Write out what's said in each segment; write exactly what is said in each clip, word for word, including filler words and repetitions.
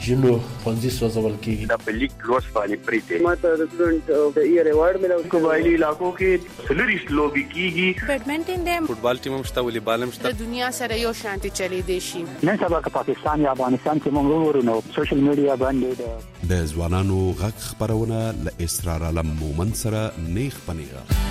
جنو پنځه سوځول کیږي د پلیک لوس باندې پریته ماته د سټوډنټ د ایئر ایوارډ ملو قبایلی علاقو کې سلریست لوبي کیږي بیډمنټن د فوټبال ټیم هم شته ولې بالم شته د دنیا سره یو شانتي چلی دی شي نن سبا که پاکستان یا افغانستان کې موږ ورونو سوشل میډیا باندې د ځوانانو غږ خبرونه ل اسرار علم مومن سره نیخ پنیغه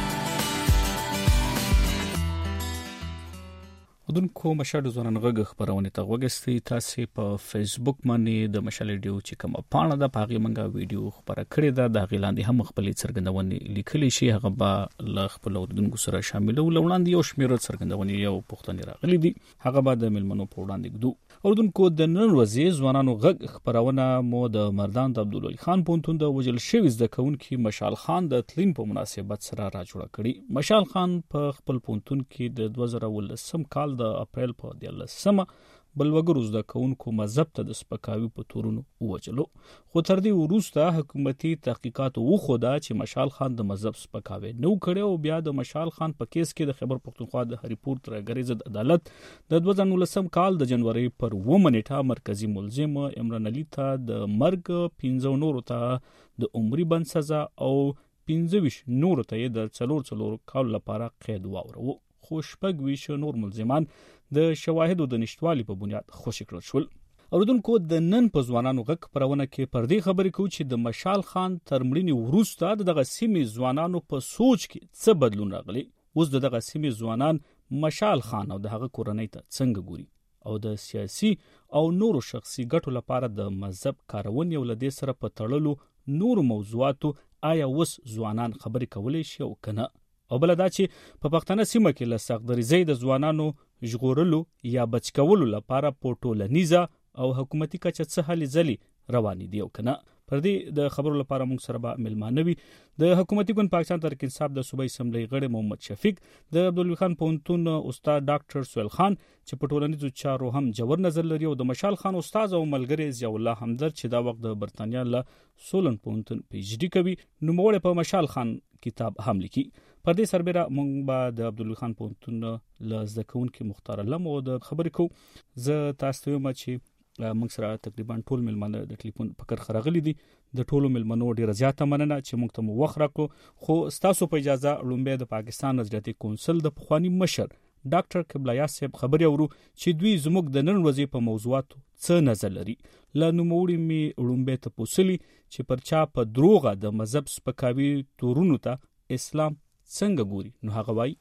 ودونکو مشال ځوانان غږ خبرونه ته وګستي تاسو په فیسبوک باندې د مشال ډیو چې کوم پاڼه د پاغي منګه ویډیو خبره کړې ده د غیلاندې هم خپل څرګندونې لیکلي شي هغه به ل خپل ودونکو سره شامل ولولاندې یو شمیر څرګندونې یو پښتني راغلي دي هغه به د ملمنو په وړاندې ګدو ودونکو د نن ورځې ځوانانو غږ خبرونه مو د مردان د عبدالولي خان پونتون د وجل شوی زده کونکي مشال خان د تلین په مناسبت سره را جوړ کړي مشال خان په خپل پونتون کې د دوه زره ولسم کال د اپریل په دیارلسمه بل وګړو زده کوونکو مذهب ته د سپکاوي په تورونو ووجلو خو تر دې وروسته حکومتي تحقیقات وخوده چې مشال خان د مذهب سپکاوي نو کړي او بیا د مشال خان په کیس کې د خیبر پختونخوا د هریپور ترګری ضد عدالت د دوه زره ولسم کال د جنوري پر اووه نیټه مرکزی ملزم عمران علي ته د مرګ پنځه نورو ته د عمري بند سزا او پنځه ویشت نورو ته د څلور څلور کال لپاره قید واورو خو شپږ ویش نور ملزمان د شواهدو د نشټوالي په بنیاد خوشی کړل شول اوردونکو د نن په ځوانانو غږ خبرونه کې پر دې خبرې کوي چې د مشال خان ترمړینی وروسته دغه سیمې ځوانانو په سوچ کې څه بدلون راغلی اوس دغه سیمې ځوانان مشال خان او دغه کورنۍ ته څنګه ګوري او د سیاسي او نورو شخصي ګټو لپاره د مذهب کارون یو لدې سره په تړلو نور موضوعاتو آیا وس ځوانان خبرې کولای شي او کنه او بل دا چې په پښتنه سیمه کې له سختدریزۍ د ځوانانو ژغورلو یا بچکولو لپاره په ټولنیزه او حکومتي کچه څه هلې ځلې روانې دي او کنه پر دې د خبرو لپاره موږ سره به ملمانوي د حکومتي ګوند پاکستان تحریک انصاف د صوبایي اسمبلی غړي محمد شفیق د عبدالولي خان پونتون استاد ډاکټر سویل خان چې په ټولنیزو چارو هم جوړ نظر لري او د مشال خان استاد او ملګری ضیاء الله همدرد چې دا وخت د برتانیا له سولن پونتون پی ایچ ډی کوي نو موږ په مشال خان کتاب هم لیکي پر دې سربېره موږ به د عبدالولي خان پونتون له زده کوونکي مختار علم او د خبرې کو زه تاسو ته وایم چې موږ سره تقریبا ټول ملمنه د ټلیفون پکر خراغلي دي د ټولو ملمنو ډیره زیاته مننه چې موږ ته مو وخت راکړو خو تاسو په اجازه لومبه د پاکستان نظریاتي کونسل د پخوانی مشر ډاکټر قبلیا صاحب خبري اورو چې دوی زموږ د نن ورځې په موضوعاتو څه نظر لري لنو موړي می لومبه ته پوسلی چې پر چا په دروغه د مذهب سپکاوي تورونو ته اسلام څنګه ګوري نو هغه وایي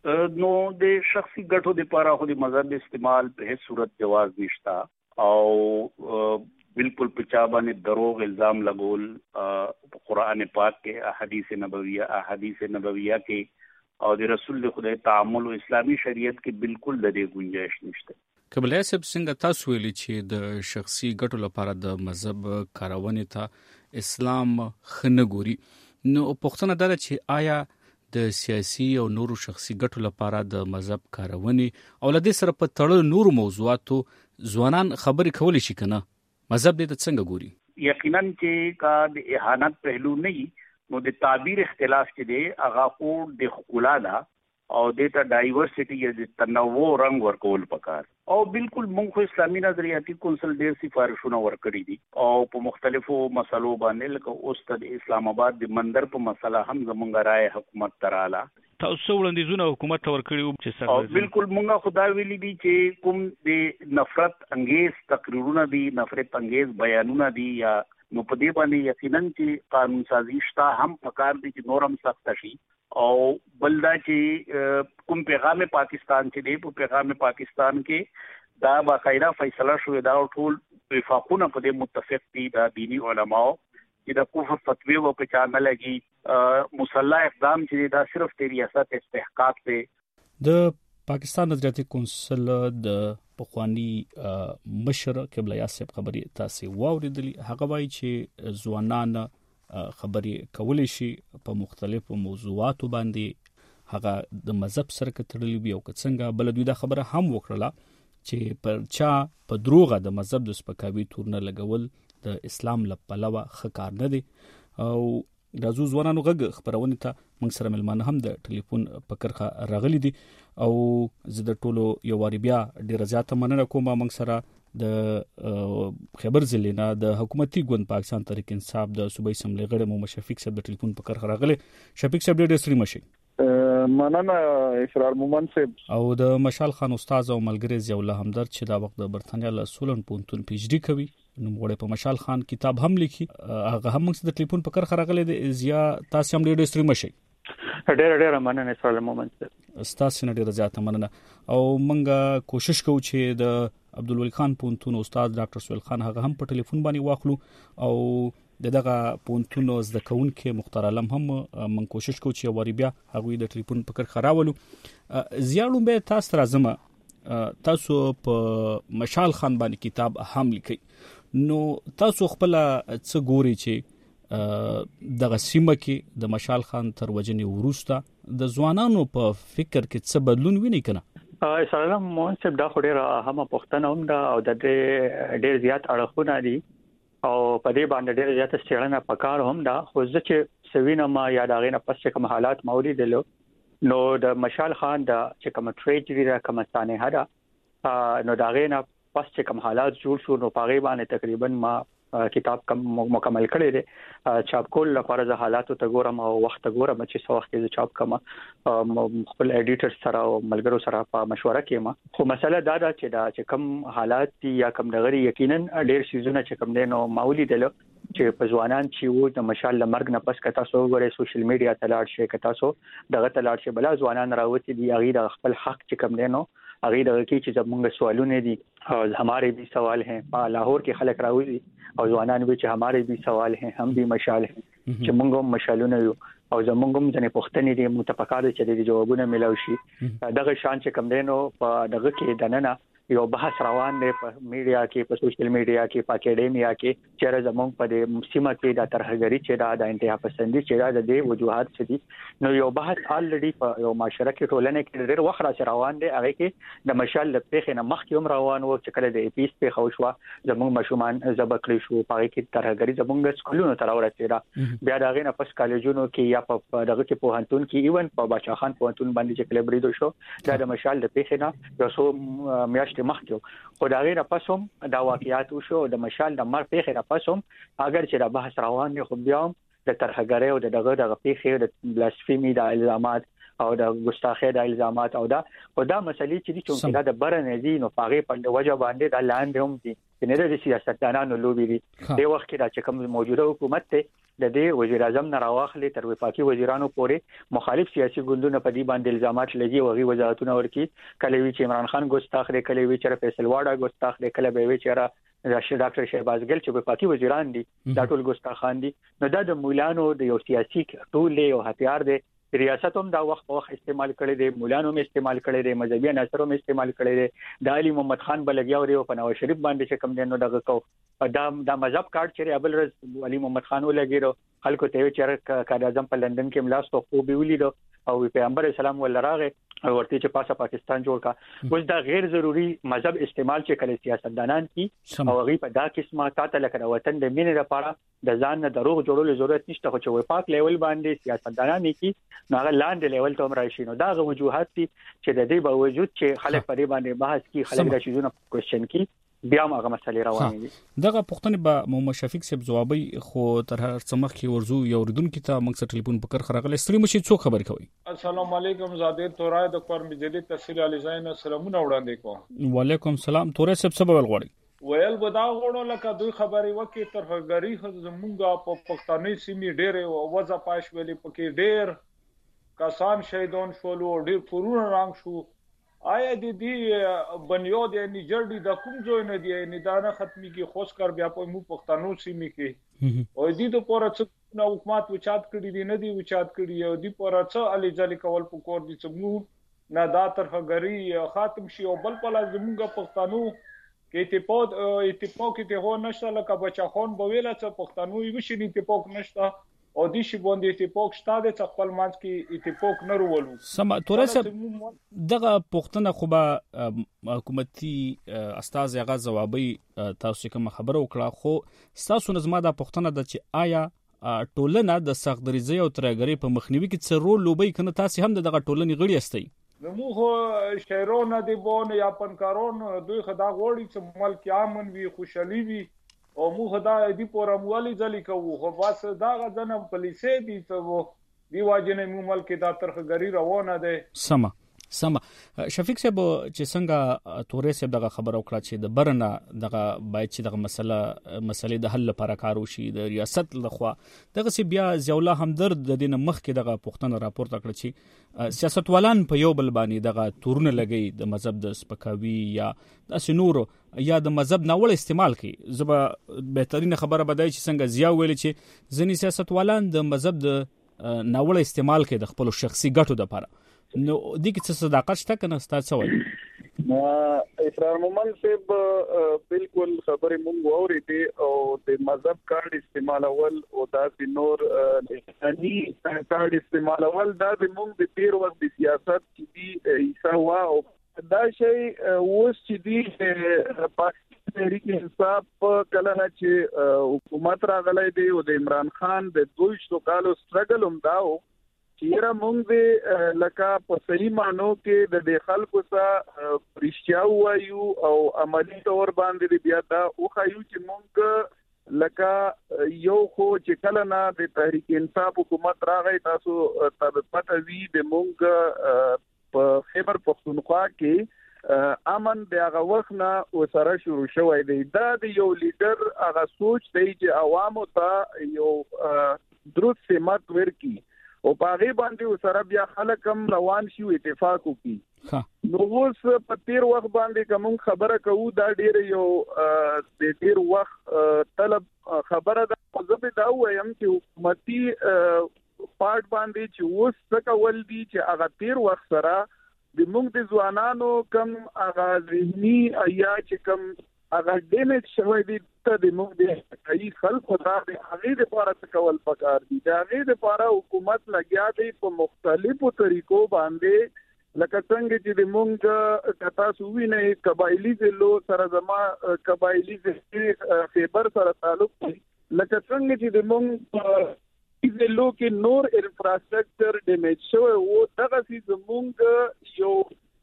نو د شخصي ګټو لپاره خو د مذهب استعمال په هیڅ صورت جواز نشتا او بالکل پچا باندې دروغ الزام لګول قرآن پاک کې احادیث نبویہ احادیث نبویہ کې او د رسول خدای تعامل او اسلامي شریعت کې بالکل د دې گنجائش نشته قبلیا صاحب څنګه تاسو ویلي چې د شخصي ګټو لپاره د مذهب کارونې ته اسلام خنه ګوري نو پښتنه دا چې آیا د سیاسي او نورو شخصي ګټو لپاره د مذهب کارونې او لدې سره په تړل نورو موضوعاتو ځوانان خبرې کولی شي کنه مذهب دې څنګه ګوري یقینا چې کا د اهانت پهلو نه نو د تعبیر اختلاف چې دی هغه کو د خلا دا او د ډایورسټي یا د تنوع رنگ ورکول پکار او بالکل موږ اسلامي نظریاتي کونسل ډیر سفارښونه ورکړي دي او په مختلفو مسلو باندې لکه اوس د اسلام آباد د منظر په مسله هم زمونږ رائے حکومت تراله تاسو وړاندیزونه حکومت ته ورکړي چې سره بالکل موږ خدا ویلي دي چې کوم د نفرت انګیز تقریرونه دي نفرت انګیز بیانونه دي یا نو په دې باندې یقینا چې قانون سازي شته هم پکار دي چې نورم سخت شي او بلدا چې کوم پیغام پاکستان چې دی په پیغام پاکستان کې دا باقاعده فیصله شوې دا ټول وفاقونه په دې متفق دي دا دینی علماو چې د کفر فتوی و په چانه لګي مسلح اقدام چې دا صرف د ریاست استحقاق دی د پاکستان نظریاتي کونسل د پخوانی مشر قبلیا صاحب خبري تاسو واوریدلې هغه وایي چې ځوانان خبرې کولای شي په مختلفو موضوعاتو باندې هغه د مذهب سره کتړلې وي او څنګه بل دوی دا خبره هم وکړه چې پر چا په دروغه د مذهب د سپکاوي تورنه لګول د اسلام لپاره خکار نه دي او راځو ځوانانو غږ خبرونه ته موږ سره ملمانه هم د ټلیفون په کرخه راغلي دي او زه د ټولو یو واری بیا ډیر زیاته مننه کوم موږ سره د خبر ضلع نه د حکومتي ګوند پاکستان تحریک انصاف د صوبایي اسمبلی غړي محمد شفیق صاحب د ټلیفون په کار راغله. شفیق صاحب ډېر ستړي مشي. مننه اسرار مومن صاحب. او د مشال خان استاد او ملګری ضیاء الله همدرد چې دا وخت د برتانیا له سولن پونتون پی ایچ ډی کوي نو موږ په مشال خان کتاب هم لیکي هغه هم موږ د ټلیفون په کار راغله د ضیاء تاسو هم ډېر ستړي مشي. ډېر ډېر مننه اسرار مومن صاحب. استاد سره ډېر زیاته مننه او موږ کوشش کوو چې د عبدالولي خان پونتون استاد ډاکټر سویل خان هغه هم په ټلیفون باندې واخلو او دغه پونتون زده کوونکې مختار عالم هم من کوشش کوو چې وری بیا هغه د ټلیفون په کار خراولو. زیاړو به تاسو راځم تاسو په مشال خان باندې کتاب هم لیکي نو تاسو خپل څه ګوري چې دغه سیمه کې د مشال خان تر وجنې وروسته د ځوانانو په فکر کې څه بدلون ویني کنه؟ سلام مونږ دا خو ډېر هم پښتنه هم دا او د ډېر زیات اړخونه دي او په دې باندې ډېر زیات څېړنه پکار هم دا خو ځکه سوینه ما یا دا غینه پس کوم حالات مولید له نو د مشال خان دا چې کوم ټریجری را کوم ستانه هدا نو دا غینه پس کوم حالات جوړ شو نو پاغي باندې تقریبا ما کتاب کم مکمل کړی دی چاپ کول لپاره د حالاتو ته ګورم او وخت ګورم چې څو وخت کې چاپ کما خپل ایډیټر سره او ملګرو سره په مشوره کې ما خو مسله دا ده چې دا چې کم حالات دي یا کم دغری یقینا ډېر سيزونه چې کم دي نو ماولی دي چې په ځوانان چې وو د مشال لمرګ نه پس کتا سو غره سوشل میډیا ته لاړ شي کتا سو دغه ته لاړ شي بل ځوانان راوتی دي هغه د خپل حق چې کم دي نو هغه دغه کې چې زمونږ سوالونه دي او हमारे भी सवाल हैं په لاهور کې خلک راوځي او ځوانان به چې हमारे भी सवाल हैं हम भी مشال हैं چې موږ هم مشالونه یو او زمونږ هم ځنې پښتنې دي متفقاده چې د جوابونه ملو شي دغه شان چې کم دینو په دغه کې دننه یو بحث روان دی په میډیا کې په سوشل میډیا کې په اکیډمیا کې چې زمونږ په د سیمه کې د ترهګری چې دا د انتها پسندي چې دا د دې وجوهات څه دي نو یو بحث الریډي په یو معاشره کې ټولنه کې ډېر وخت را روان دی هغه کې د مشال لپاره نه مخکې هم روان وو چې کله د ایپیس په خوشوا زمونږ مشومان زبکړی شو په کې ترهګری زمونږ سکولونو تر ورسېده بیا دا غینه پس کالجونو کې یا په دغه کې په هنتون کې ایون په باچا خان په هنتون باندې چې کله بریدو شو دا د مشال لپاره نه یو څو میاشتې مخکې خو دا غیر پسوم دا واقعیات وشو د مشال د مر پیخه را پسوم اگر چې دا بحث روان دی خو بیا د ترهګری او د دغه د پیخه د بلاسفیمی د الزامات او د ګستاخی د الزامات او دا او دا مسلې چې دي چې دا د برنځي نو پاغه په وجه باندې د لاندې هم دي چې نه د سیاستدانانو لوبي دي د وخت کې دا چې کوم موجوده حکومت ته د دې وزیر اعظم نه راوخلي تر وفاقي وزیرانو پورې مخالف سیاسي ګوندونو په دې باندې الزامات لګي او غي وزارتونه ورکی کله وی چې عمران خان ګستاخ دی کله وی چې فیصل واډا ګستاخ دی کله به وی چې راشد ډاکټر شهباز ګل چې وفاقي وزیران دي دا ټول ګستاخان دي نو دا د مولانو د یو سیاسي ټول یو هتیار دی ریاست هم دا وخت په وخت استعمال کړي دي مولانو هم استعمال کړي دي مذهبي عناصر هم استعمال کړي دي د علي محمد خان بلګیا او په نواز شریف باندې چې کم دینو دغه کو دا د مذهب کارت چې ابل رز علي محمد خان ولګیرو خلکو ته چې قائد اعظم په لندن کې ملاستو خو به ولیدو او پیغمبر اسلام ولراغه او ورته چې پاسه پاکستان جوړ کا اوس دا غیر ضروری مذهب استعمال چې کله سیاستدانان کی او غي په دا قسمه تاته لکه وطن د مینې لپاره د ځان نه دروغ جوړولو ضرورت نشته خو چې وفاق لیول باندې سیاستدانان کی نو هغه لاندې لیول ته هم راشي نو دا غو وجوهات دي چې د دې باوجود چې خلک په دې باندې بحث کی خلک د شیزونه کوېشن کی بیا هغه مسلې روانې دي دغه پښتنې به محمد شفیق صاحب جوابي خو تر هر څمخ کې ورزو یو ردون کې ته موږ سره ټلیفون پکړ خراغله ستړي مشي څو خبر کوي السلام علیکم زاده تورای د کور مجدي تفصیل علی زین سلامونه وړاندې کوم وعلیکم السلام تورای صاحب سبب غوړي ویل بدا غوړو لکه دوی خبري وکي ترهګری زمونږه په پښتني سیمې ډېر وځه پاش ویلې پکې ډېر کسان شهیدون شول او ډېر پرونه رنګ شو آیا د دې بنیاد یعنی جړډي د کوم ځای نه دی نه دانه ختمي کې خوش کر بیا په مو پښتنو سیمې کې او دې د پوره څه نو حکومت وچات کړی دی نه دی وچات کړی او دې پوره څه علي ځلې کول په کور دي چې مو نه دا ترهګری خاتم شي او بل په لازمږه پښتنو کې اتفاق اتفاق کې هو نشته لکه بچا خون بویل چې پښتنو یې وشي اتفاق نشته او دې شی باندې اتفاق شته د خپل منځ کې اتفاق نه ورولو سم تورې صاحب دغه پښتنه خو به حکومتي استاد هغه جوابي تاسو کوم خبره وکړه خو تاسو نظم دا پښتنه د چې آیا ټولنه د سختدریزي او ترهګری په مخنیوي کې څه رول لوبي کنه تاسو هم دغه ټولنې غړي استئ زموږ شهرونه دی بون یا پنکارون دوی خدا غوړي چې ملک امن وي خوشحالي وي او موږ دا دی پورموالي ځلې کوو خو بس دا غزنه پولیسې دي ته دی واجنه مو ملک دا ترخګری روانه ده. سما سما شفیق صاحب چې څنګه تورې صاحب دغه خبر او کړه چې د برنه دغه باید چې دغه مسله مسلې د حل لپاره کار وشي د ریاست لخوا دغه سی بیا زیولا همدرد د دین مخ کې دغه پښتنه راپورته کړ چې سیاستوالان په یو بل باندې دغه تورونه لګي د مذهب د سپکاوي یا د سنور یا د مذهب ناول استعمال کوي زبا بهترین خبره بدای چې څنګه زیا ویل چې ځنی سیاستوالان د مذهب د ناول استعمال کوي د خپل شخصي ګټو لپاره نو دې کې څه صداقت شته کنه ستاسو وایي نو اسرار مومن صاحب بالکل خبره مونږ اورېدې او د مذهب کارت استعمالول او د نور انساني کارت استعمالول دا د مونږ د تیر وخت د سیاست چې دی ایسا وا او دا شی اوس چې دی پاکستان تحریک انصاف کله نه چې حکومت راغلی دی او د عمران خان د دویشتو کالو سټرګل هم داو چیرې موږ د لکه په صحیح معنی کې د د خلکو سره رښتیا وایو او عملی تور باندې بیا دا او خایو چې موږ لکه یو خو چې کله نه د تحریک انصاف حکومت راغی تاسو تاسو پته وی د موږ په خیبر پختونخوا کې امن د هغه وخت نه وسره شروع شوی دی دا د یو لیډر هغه سوچ دی چې عوامو ته یو درست سمت ورکی او پاغي باندې وسره بیا خلک هم روان شي اتفاق وکي نو اوس په تیر وخت باندې کوم خبره کوو دا ډیر یو د تیر وخت طلب خبره ده زه دا وایم چې حکومتي پارت باندې چې اوس څه کول دي چې هغه تیر وخت سره د موږ د ځوانانو کم هغه ذهني یا چې کم اگر ډیمیج شوی دی ته د موږ د کای خلکو دا د هغه لپاره څه کول پکار دي دا هغه لپاره حکومت لګیا دی په مختلفو طریقو باندې لکه څنګه چې د موږ کتا سووی نه قبایلی ضلعو سره زما قبایلی ضلع خیبر سره تعلق دی لکه څنګه چې د موږ ضلعو کې نور انفراستراکچر ډیمیج شوی او دغه سي زموږ یو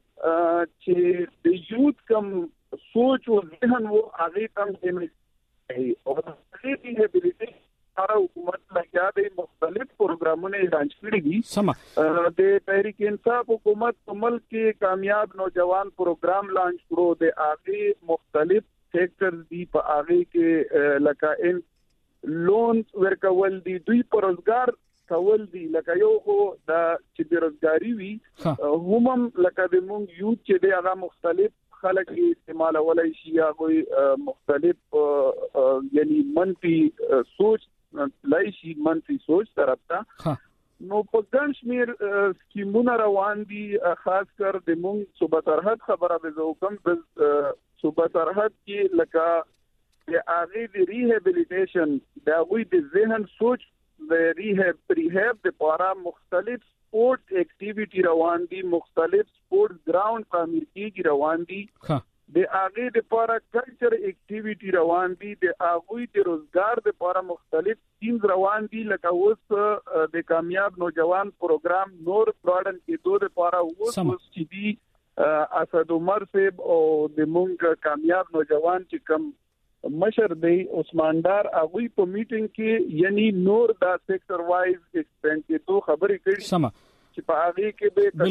چې د یوت کم سوچ او ذهن وو هغه تم دې او د ریهابیلیټیشن لپاره حکومت لګیا دی مختلف پروګرامونه لانچ کړي دي سم د تحریک انصاف حکومت په ملک کې کامیاب نوجوان پروګرام لانچ کړو د هغه مختلف سیکټرز دي په هغه کې لکه ان لون ورکول دي دوی پر روزګار کول دي لکه یو خو د چې بیروزګاری وي همم لکه د مونږ یوت چې دی هغه مختلف خلک استعمال ولای شي یا کوئی مختلف یعنی منفي سوچ لای شي منفي سوچ طرف ته نو په ګڼ شمیر سکیمونه روان دي خاص کر د مونږ صوبه سرحد خبره به زه کوم د صوبه سرحد کې لکه د هغه د ریهابیلیټیشن د هغه د ذهن سوچ د ریهاب ریهاب د لپاره مختلف سپورت ایکټیویټي روان دي مختلف سپورت ګراوند تعمیر کیږي روان دي د هغه د لپاره کلچر ایکټیویټي روان دي د هغه د روزګار د لپاره مختلف سکیمز روان دي لکه اوس د کامیاب نوجوان پروګرام نور پروډن کې دوه لپاره اوس چې دي اسد عمر صاحب او د مونږ کامیاب نوجوان چې کم مشر دی عثماندار هغه په میټینګ کې یعنی نور دا سیکټر وایز ایکسپینډ کې دوه خبرې کړې سم چې په هغه کې به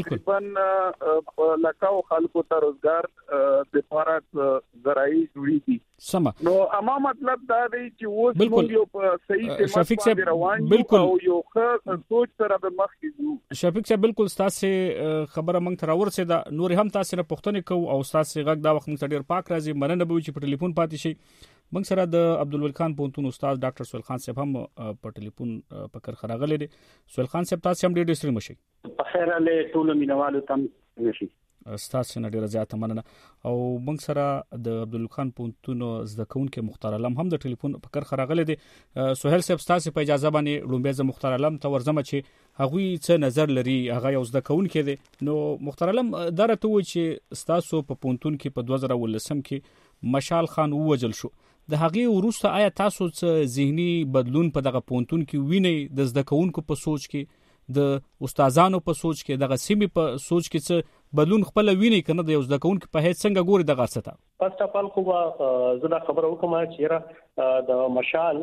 تقریبا لکاو خلکو ته روزګار د لپاره ذرایع جوړې دي سم نو اما مطلب دا دی چې اوس موږ یو په صحیح شفیق صاحب روان بالکل او یو ښه سوچ سره به مخ کیږو شفیق صاحب بالکل تاسو خبره مونږ تر ورسې دا نور هم تاسو نه پښتنه کو او تاسو غږ دا وخت مونږ ډیر پاک راځي مننه به چې په ټلیفون پاتې شي مونږ سره د عبدالولی خان پونتون استاد ډاکټر سہیل خان صاحب هم په ټلیفون پکر خراغله دي سہیل خان صاحب تاسو هم ډیر ډیر مشي په خیر له ټول مینوالو تم نشي استاد نه ډیر زیاته مننه او موږ سره د عبدالولی خان پونتون زده کوونکو مختار علم هم د ټلیفون پکر خراغله دي سہیل صاحب تاسو په اجازه باندې لومبه ز مختار علم ته ورزم چې هغه څه نظر لري هغه یو زده کوونکو دي نو مختار علم درته و چې تاسو په پونتون کې په دوه زره ولسم کې مشال خان ووجل شو د هغه وروسته آیا تاسو څه ذهني بدلون په دغه پونتون کې وینئ د زده کوونکو په سوچ کې د استادانو په سوچ کې دغه سیمې په سوچ کې څه بدلون خپل ویني کنه د یو ځکه کوونکو په هیڅ څنګه ګوري دغه څه فرست اف ال خو زه دا خبره وکم چې را د مشال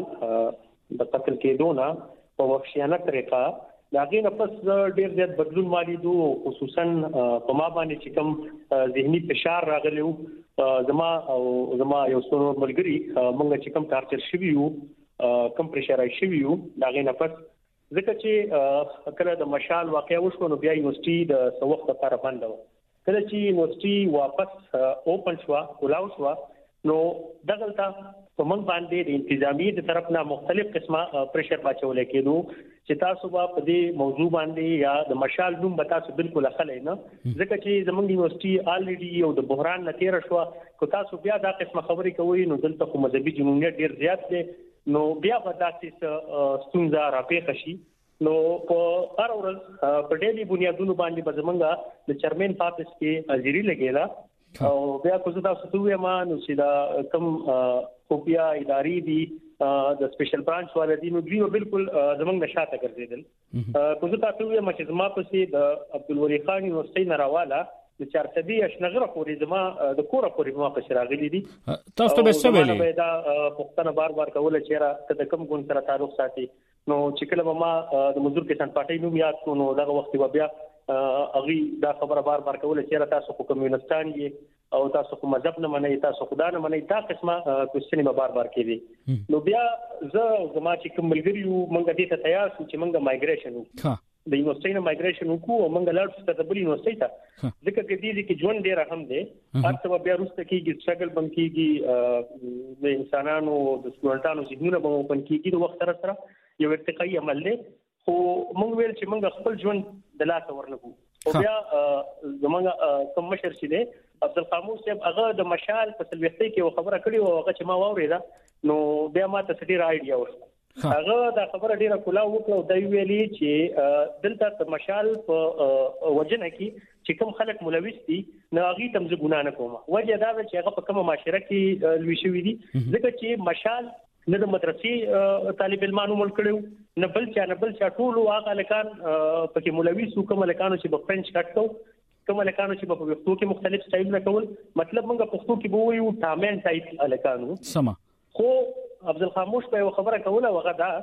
د قتل کېدو نه په وحشیانه طریقه دا غي نه پس ډیر زیات بدلون مالیدو خصوصا په ما باندې چې کوم ذهني فشار راغلی زما او زما یو څو ملګری موږ چې کوم ټارچر شوی یو کوم پریشرای شوی یو دا غي نه پس ځکه چې کله د مشال واقع وشو نو بیا یونیورسيټي د څو وخت لپاره بند و کله چې یونیورسيټي واپس اوپن شو کولاو شو نو دغلطه په موږ باندې د انتظامی د طرف نه مختلف قسمه پریشر باچول کېدو چې تاسو په دې موضوع باندې یا د مشال نوم به تاسو بالکل اخلئ نه ځکه چې زموږ یونیورسيټي الریډي یو د بحران نه تیر شو کو تاسو بیا دا قسمه خبرې کوئ نو دلته کوم مذهبي جنونیت ډیر زیات دی نو بیا به تاسو ستونزه راپېښ شي نو په هر ورځ په ډېری بنیادونو باندې به زمونږ د چیرمن پاتس کې حاضری لګیدا او بیا کوزه تاسو ته وایم نو چې دا کم خوبیا اداري دي د سپیشل برانچ والدي نو دوی بالکل زمونږ نشاته ګرځیدل کوزه تاسو وایم چې زما پسې د عبدالولی خان یونیورسيټي نراواله د چارتدي اشنغره پورې زما د کوره پورې ما په شراغلي دي تاسو ته به څه ویلي دا پښتنه بار بار کوله چې را د کم ګون سره تعلق ساتي نو چې کله ما د مزدور کسان پارټي نوم یاد کو نو دغه وخت بیا اغي دا خبره بار بار کوله چې تاسو کو کمیونستان یې او تاسو کو مذهب نه منئ تاسو خدا نه منئ دا قسمه کوېسچن به بار بار کوي نو بیا زه زما چې کوم ملګری یو مونږ دې ته تیار شو چې مونږ مایګریشن وکړو د یونیورسيټي نه مایګریشن وکړو مونږ لاړ څه د بل یونیورسيټي ته ځکه چې دې کې ژوند ډیر اهم دی هرڅه بیا وروسته کېږي سټرګل بم کېږي د انسانانو د سټوډنټانو ذهنونه به اوپن کېږي د وخت سره سره یو ارتقایي عمل دی خو مونږ ویل چې مونږ خپل ژوند د لاسه ورنکو او بیا زمونږ کوم مشر چې دی عبدالقاموس صاحب هغه د مشال په سلويختي کې خبره کړې او هغه چې ما واورېده نو بیا ما ته ډېر آیډیا وشو هغه دا خبره ډیره کولا وکړه او د ویلي چې دلته د مشال په وجنه کې چې کوم خلک ملوث دي نو هغه تم زه ګنا نه کوم وجه دا چې هغه په کومه معاشره کې لوي شوی دي ځکه چې مشال نه د مدرسې طالب علمانو مل کړو نه بل چا نه بل چا ټول هغه لکان پکې ملوث کوم لکانو چې په فرنچ کټو کوم لکانو چې په پښتو کې مختلف سټایل نه کول مطلب موږ پښتو کې به وایو ټامن ټایپ لکانو سم خو عبدالخاموش په خبره کوله وغه دا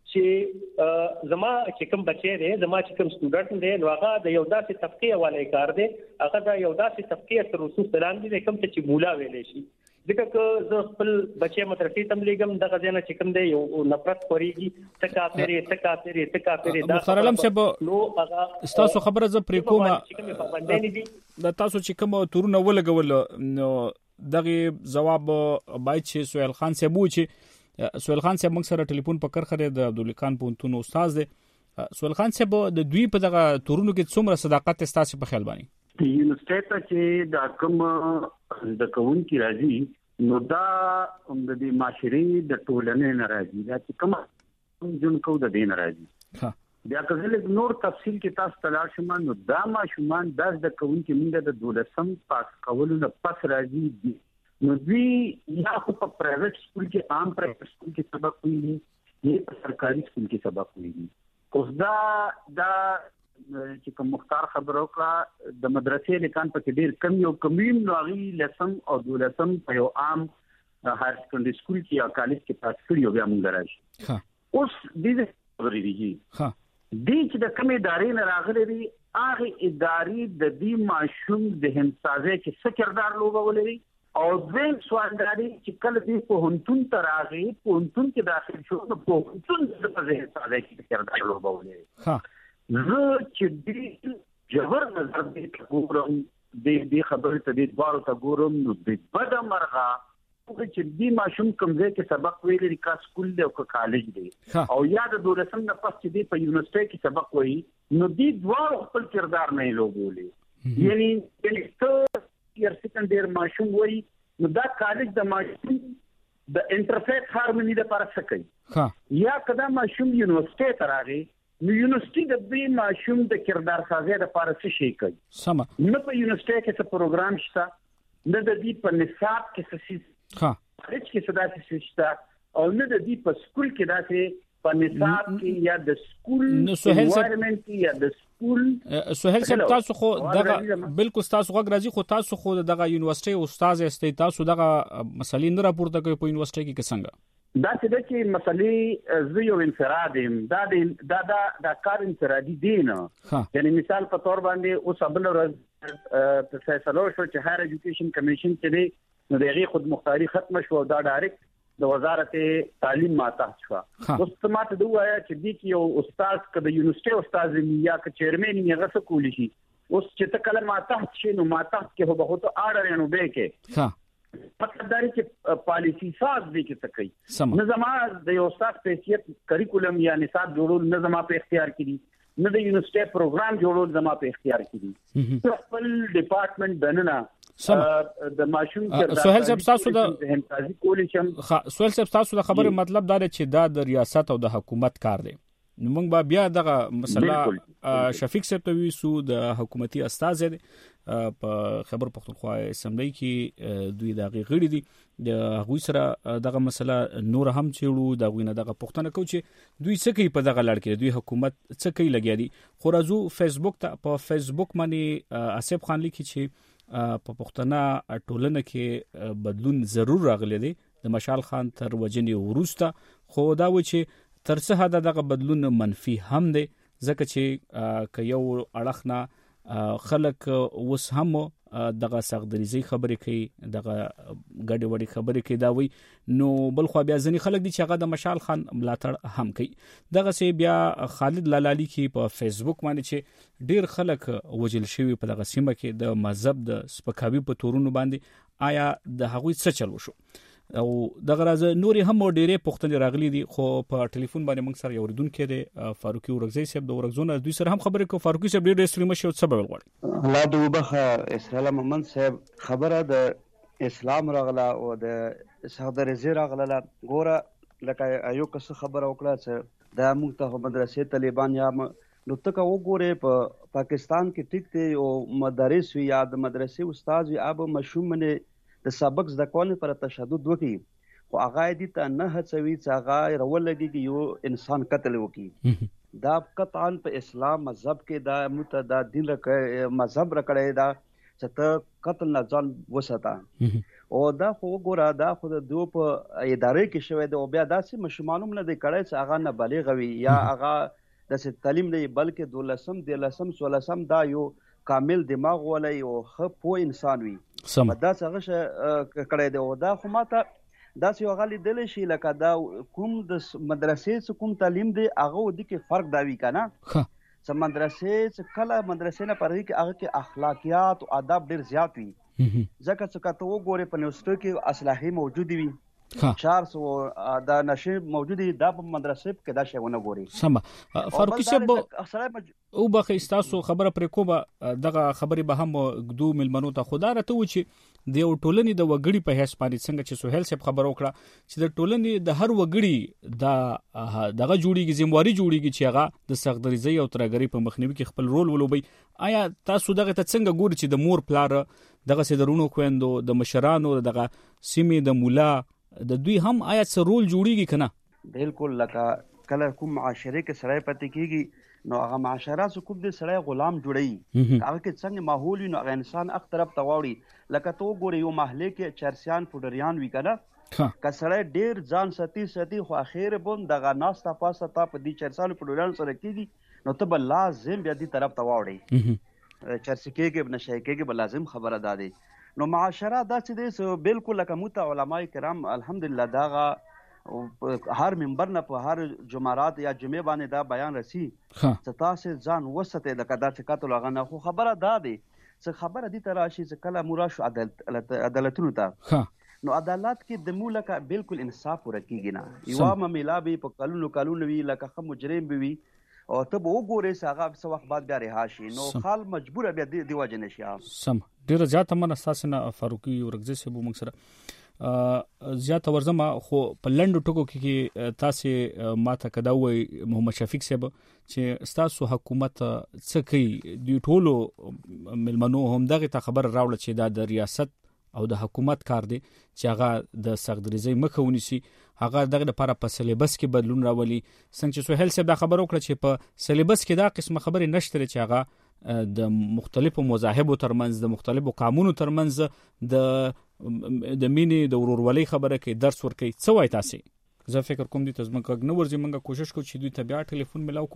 چې زما چې کوم بچی دی زما چې کوم سټوډنټ دی نو هغه د یو داسې طبقه والے کار دی هغه د یو داسې طبقه تر رسوب سلام دی کوم چې مولا ویلې شي ځکه چې زه خپل بچی مدرسې تم لګم دغه ځنه چې کوم دی یو نفرت خوريږي تکا پیری تکا پیری تکا پیری دا مخرلم چې نو هغه تاسو خبره ز پرې کومه د تاسو چې کوم تورونه ولګول نو دغه جواب بای چې سہیل خان صاحب و چې سہیل خان صاحب موږ سره ټلیفون په کر خره د عبدالله خان پونتون استاد دی سہیل خان صاحب د دوی په دغه تورونو کې څومره صداقت ستاسو په خیال باندې یونیورسيټي چې د کوم د کوون کی راځي نو دا د دې معاشري د ټولنې نه راځي دا چې کوم جون کو د دین راځي بیا کله نور تفصیل کې تاسو تلاش شمه نو دا ماشومان د د کوون کې موږ د دولسم پاس کولو نه پس راځي نو دوی یا په پرایویټ سکول کې عام پرایویټ سکول کې سبق وایي یا په سرکاري سکول کې سبق وایي اوس دا دا چې کوم مختار خبرو کا د مدرسې لیکان په ډیر کم یو کمیم نوغي لسم او دولسم په یو عام هایر سکندري سکول کې یا کالج کې پاس کړی او بیا موږ راځي ها اوس دې خبرې دي ها دې چې د کومې ادارې نه راغلي دي هغه ادارې د دې ماشوم د همسازه کې څه کردار لوبولې او دویم سوال داري چې کله دې په هنتون تراغي په هنتون کې داخل شو نو په هنتون د همسازه کې کردار لوبولې ها زه چې دې جبر نظر دې ګورم دې دې خبرې ته دې دوارو ته ګورم نو دې بد مرغه چې دې ماشوم کوم ځای کې سبق ویلي کا سکول دی او کالج دی او یا د دولسم نه پس چې دې په یونیورسيټي کې سبق وایي نو دې دوارو خپل کردار نه لوبولې یعنی چې یر سکندر ماشوم وایي نو دا کالج د ماشوم د انټرفیس هارمونی د لپاره څه کوي یا کدا ماشوم یونیورسيټي ته راغی نو یونیورسيټي د دې ماشوم د کردار سازي د لپاره څه شي کوي سم نو په یونیورسيټي کې څه پروګرام شته نه د دې په نصاب کې څه ها هیڅ کې صدا څه شته او نه د دې په سکول کې داسې په نصاب کې یا د سکول انوایرنمنت کې یا د سکول سهیل صاحب تاسو خو دغه بالکل تاسو غږ راځي خو تاسو خو دغه یونیورسيټي استاد استئ تاسو دغه مسلې نه راپورته کوي په یونیورسيټي کې څنګه دا چې د مسلې زه یو انفراد یم دا دا دا د کار انفرادي دی نه یعنی مثال په تور باندې اوس بل ورځ په فیصله شو چې هایر ایجوکیشن کمیشن چې دی نو دغه خود مختاری ختم شو دا ډایرکټ د وزارت تعلیم ماته شو اوس ته د وایا چې دی کې یو استاد کده یونیورسيټي استاد یا ک چیرمن یې غوښه کولی شي اوس چې ته کله ماته شي نو ماته کې هو به ته اړه نه به کې ها مطلب دا چې پالیسی ساز دي کې څه کوي نظام د یو استاد په حیثیت کریکولم یا نصاب جوړول نظام په اختیار کې دي نه د یونیورسيټي پروګرام جوړول زما په اختیار کې دي خپل ډپارټمنټ دننه د ماشوم سهیل صاحب تاسو د همتازي کولیشن سهیل صاحب تاسو د خبره مطلب دا چې دا د ریاست او د حکومت کار دی نو موږ به بیا دغه مسله شفیق صاحب ته ویسو د حکومتي استاد دی په خبر پختونخوا اسمبلی کې دوی دغه غړي دي د هغوی سره دغه مسله نور هم چېړو دغه نه دغه پښتنه کو چې دوی څه کوي په دغه لړ کې دوی حکومت څه کوي لګیا دي خو راځو فیسبوک ته په فیسبوک باندې اسف خان لیکي چې په پښتنه ټولنه کې بدلون ضرور راغلی دی د مشال خان تر وجنې وروسته خو دا و چې تر څه حد دغه بدلون منفي هم دی ځکه چې ک یو اړخنه خلک وس هم دغه سغدريزي خبرې کوي دغه ګډي وډي خبرې کوي دا وي نو بل خو بیا ځنی خلک دي چې هغه د مشال خان ملاتړ هم کوي دغه سي بیا خالد لالالي کې په فیسبوک باندې چې ډیر خلک وجل شوی په دغه سیمه کې د مذهب د سپکاوي په تورونو باندې آیا د هغوی څه چل وشو او دغه راز نوري هم ډېرې پښتنې راغلي دي خو په ټلیفون باندې موږ سره یو ردونکو دی فاروقي ورغزي صاحب د ورغزونه دوی سره هم خبرې کوي فاروقي صاحب ډېر ستړي مشه او څه بل غواړي الله دې وبخه اسلام محمد صاحب خبره د اسلام راغله او د سغدرزي راغله ګوره لکه یو کس خبره وکړه چې د موږ ته مدرسې طالبان یا نو تک وګوره په پاکستان کې ټیک دی او مدارس یا د مدرسې استاد یا اب مشوم نه د سبق زده کول پر تشدد وکي خو هغه دې ته نه هڅوي چې هغه رول لګي یو انسان قتل وکي دا قطعا په اسلام مذهب کې دا متدا دین راکړی مذهب راکړی دا چې ته قتل نه ځان وساته او دا خو ګوره دا خو د دو په ادارې کې شوی دی او بیا داسې مشمانوم نه دی کړی چې هغه نه بالغ وي یا هغه د تعلیم نه بلکې دولسم دلسم سولسم دا یو کامل دماغ ولای او خ په انسان وي سم دا څنګه کړه دی او دا خو ماته دا سی غالي دل شي لکه دا کوم د مدرسې کوم تعلیم دی هغه د کې فرق داوي کنه سم مدرسې کله مدرسې نه پرې کې هغه کې اخلاقیات او آداب ډیر زیات وي ځکه چې کته وګوره په نوستو کې اصلاحي موجود وي چار سو دا نشه موجودي دا په مدرسې کې دا شی ونه ګوري سم فاروقي صاحب او بخې تاسو خبره پر کومه دغه خبرې به هم دو ملمنو ته خدا راته و چې د ټولنې د وګړي په هیڅ باندې څنګه چې سهیل صاحب خبر وکړه چې د ټولنې د هر وګړي دا دغه جوړیږي ذمہواری جوړیږي چې هغه د سغدريزي او ترګری په مخنیوي کې خپل رول ولوبي آیا تاسو دغه ته څنګه ګوري چې د مور پلار دغه سیدرونو کوندو د مشرانو دغه سیمې د مولا د دوی هم آیا څه رول جوړیږي کنه بالکل لکه کله کوم معاشره کې سړی پاتې کیږي نو هغه معاشره سو کوم د سړی غلام جوړي هغه کې څنګه ماحول نو هغه انسان اخ طرف ته واوړي لکه تو ګوري یو محله کې چرسیان پډریان وی کنه که سړی ډیر ځان ستی ستی خو اخر بم دغه ناستا پاسه تا په دې چرسانو پډریان سره کیږي نو ته بل لازم بیا دې طرف ته واوړي چرسکه کې نشای کې بل لازم خبره دادي نو معاشره دا چې دې بالکل لکه مت علماء کرام الحمدلله داغه هر منبر نه په هر جمعرات یا جمعه باندې دا بیان رسی چې تاسو ځان وسته لکه دا چې کاتل غنه خو خبره دا دی چې خبره دي تراشي چې کله مراشو عدالت عدالتونو ته نو عدالت کې د مولکه بالکل انصاف ورکیږي نه یو معاملې به په قانون قانون وی لکه خم مجرم به وي او ته وګورې ساغه څه وخت بعد بیا رها شي نو خال مجبور بیا دی دیواجه نشي سم ډیر زیاته من اساسنه فاروقي ورغزي سبو موږ سره زیاته ورزمه خو په لند ټکو کې تاسو ماته کدا وای محمد شفیق صاحب چې تاسو حکومت څه کوي دی ټولو ملمنو هم دغه خبر راوړل چې دا د ریاست او د حکومت کار دی چې هغه د سختدریزۍ مخه ونیسي هغه دغه لپاره په سلیبس کې بدلون راولي څنګه چې سهیل صاحب دا خبر وکړه چې په سلیبس کې دا قسمه خبرې نشته چې هغه د مختلفو مذاهبو ترمنځ د مختلفو قومونو ترمنځ د د مینې د ورورولۍ خبره کې درس ورکړي څه وایي تاسو زه فکر کوم دي تاسو موږ نه ورځي موږ کوشش کوو چې دوی ته بیا ټلیفون ملاو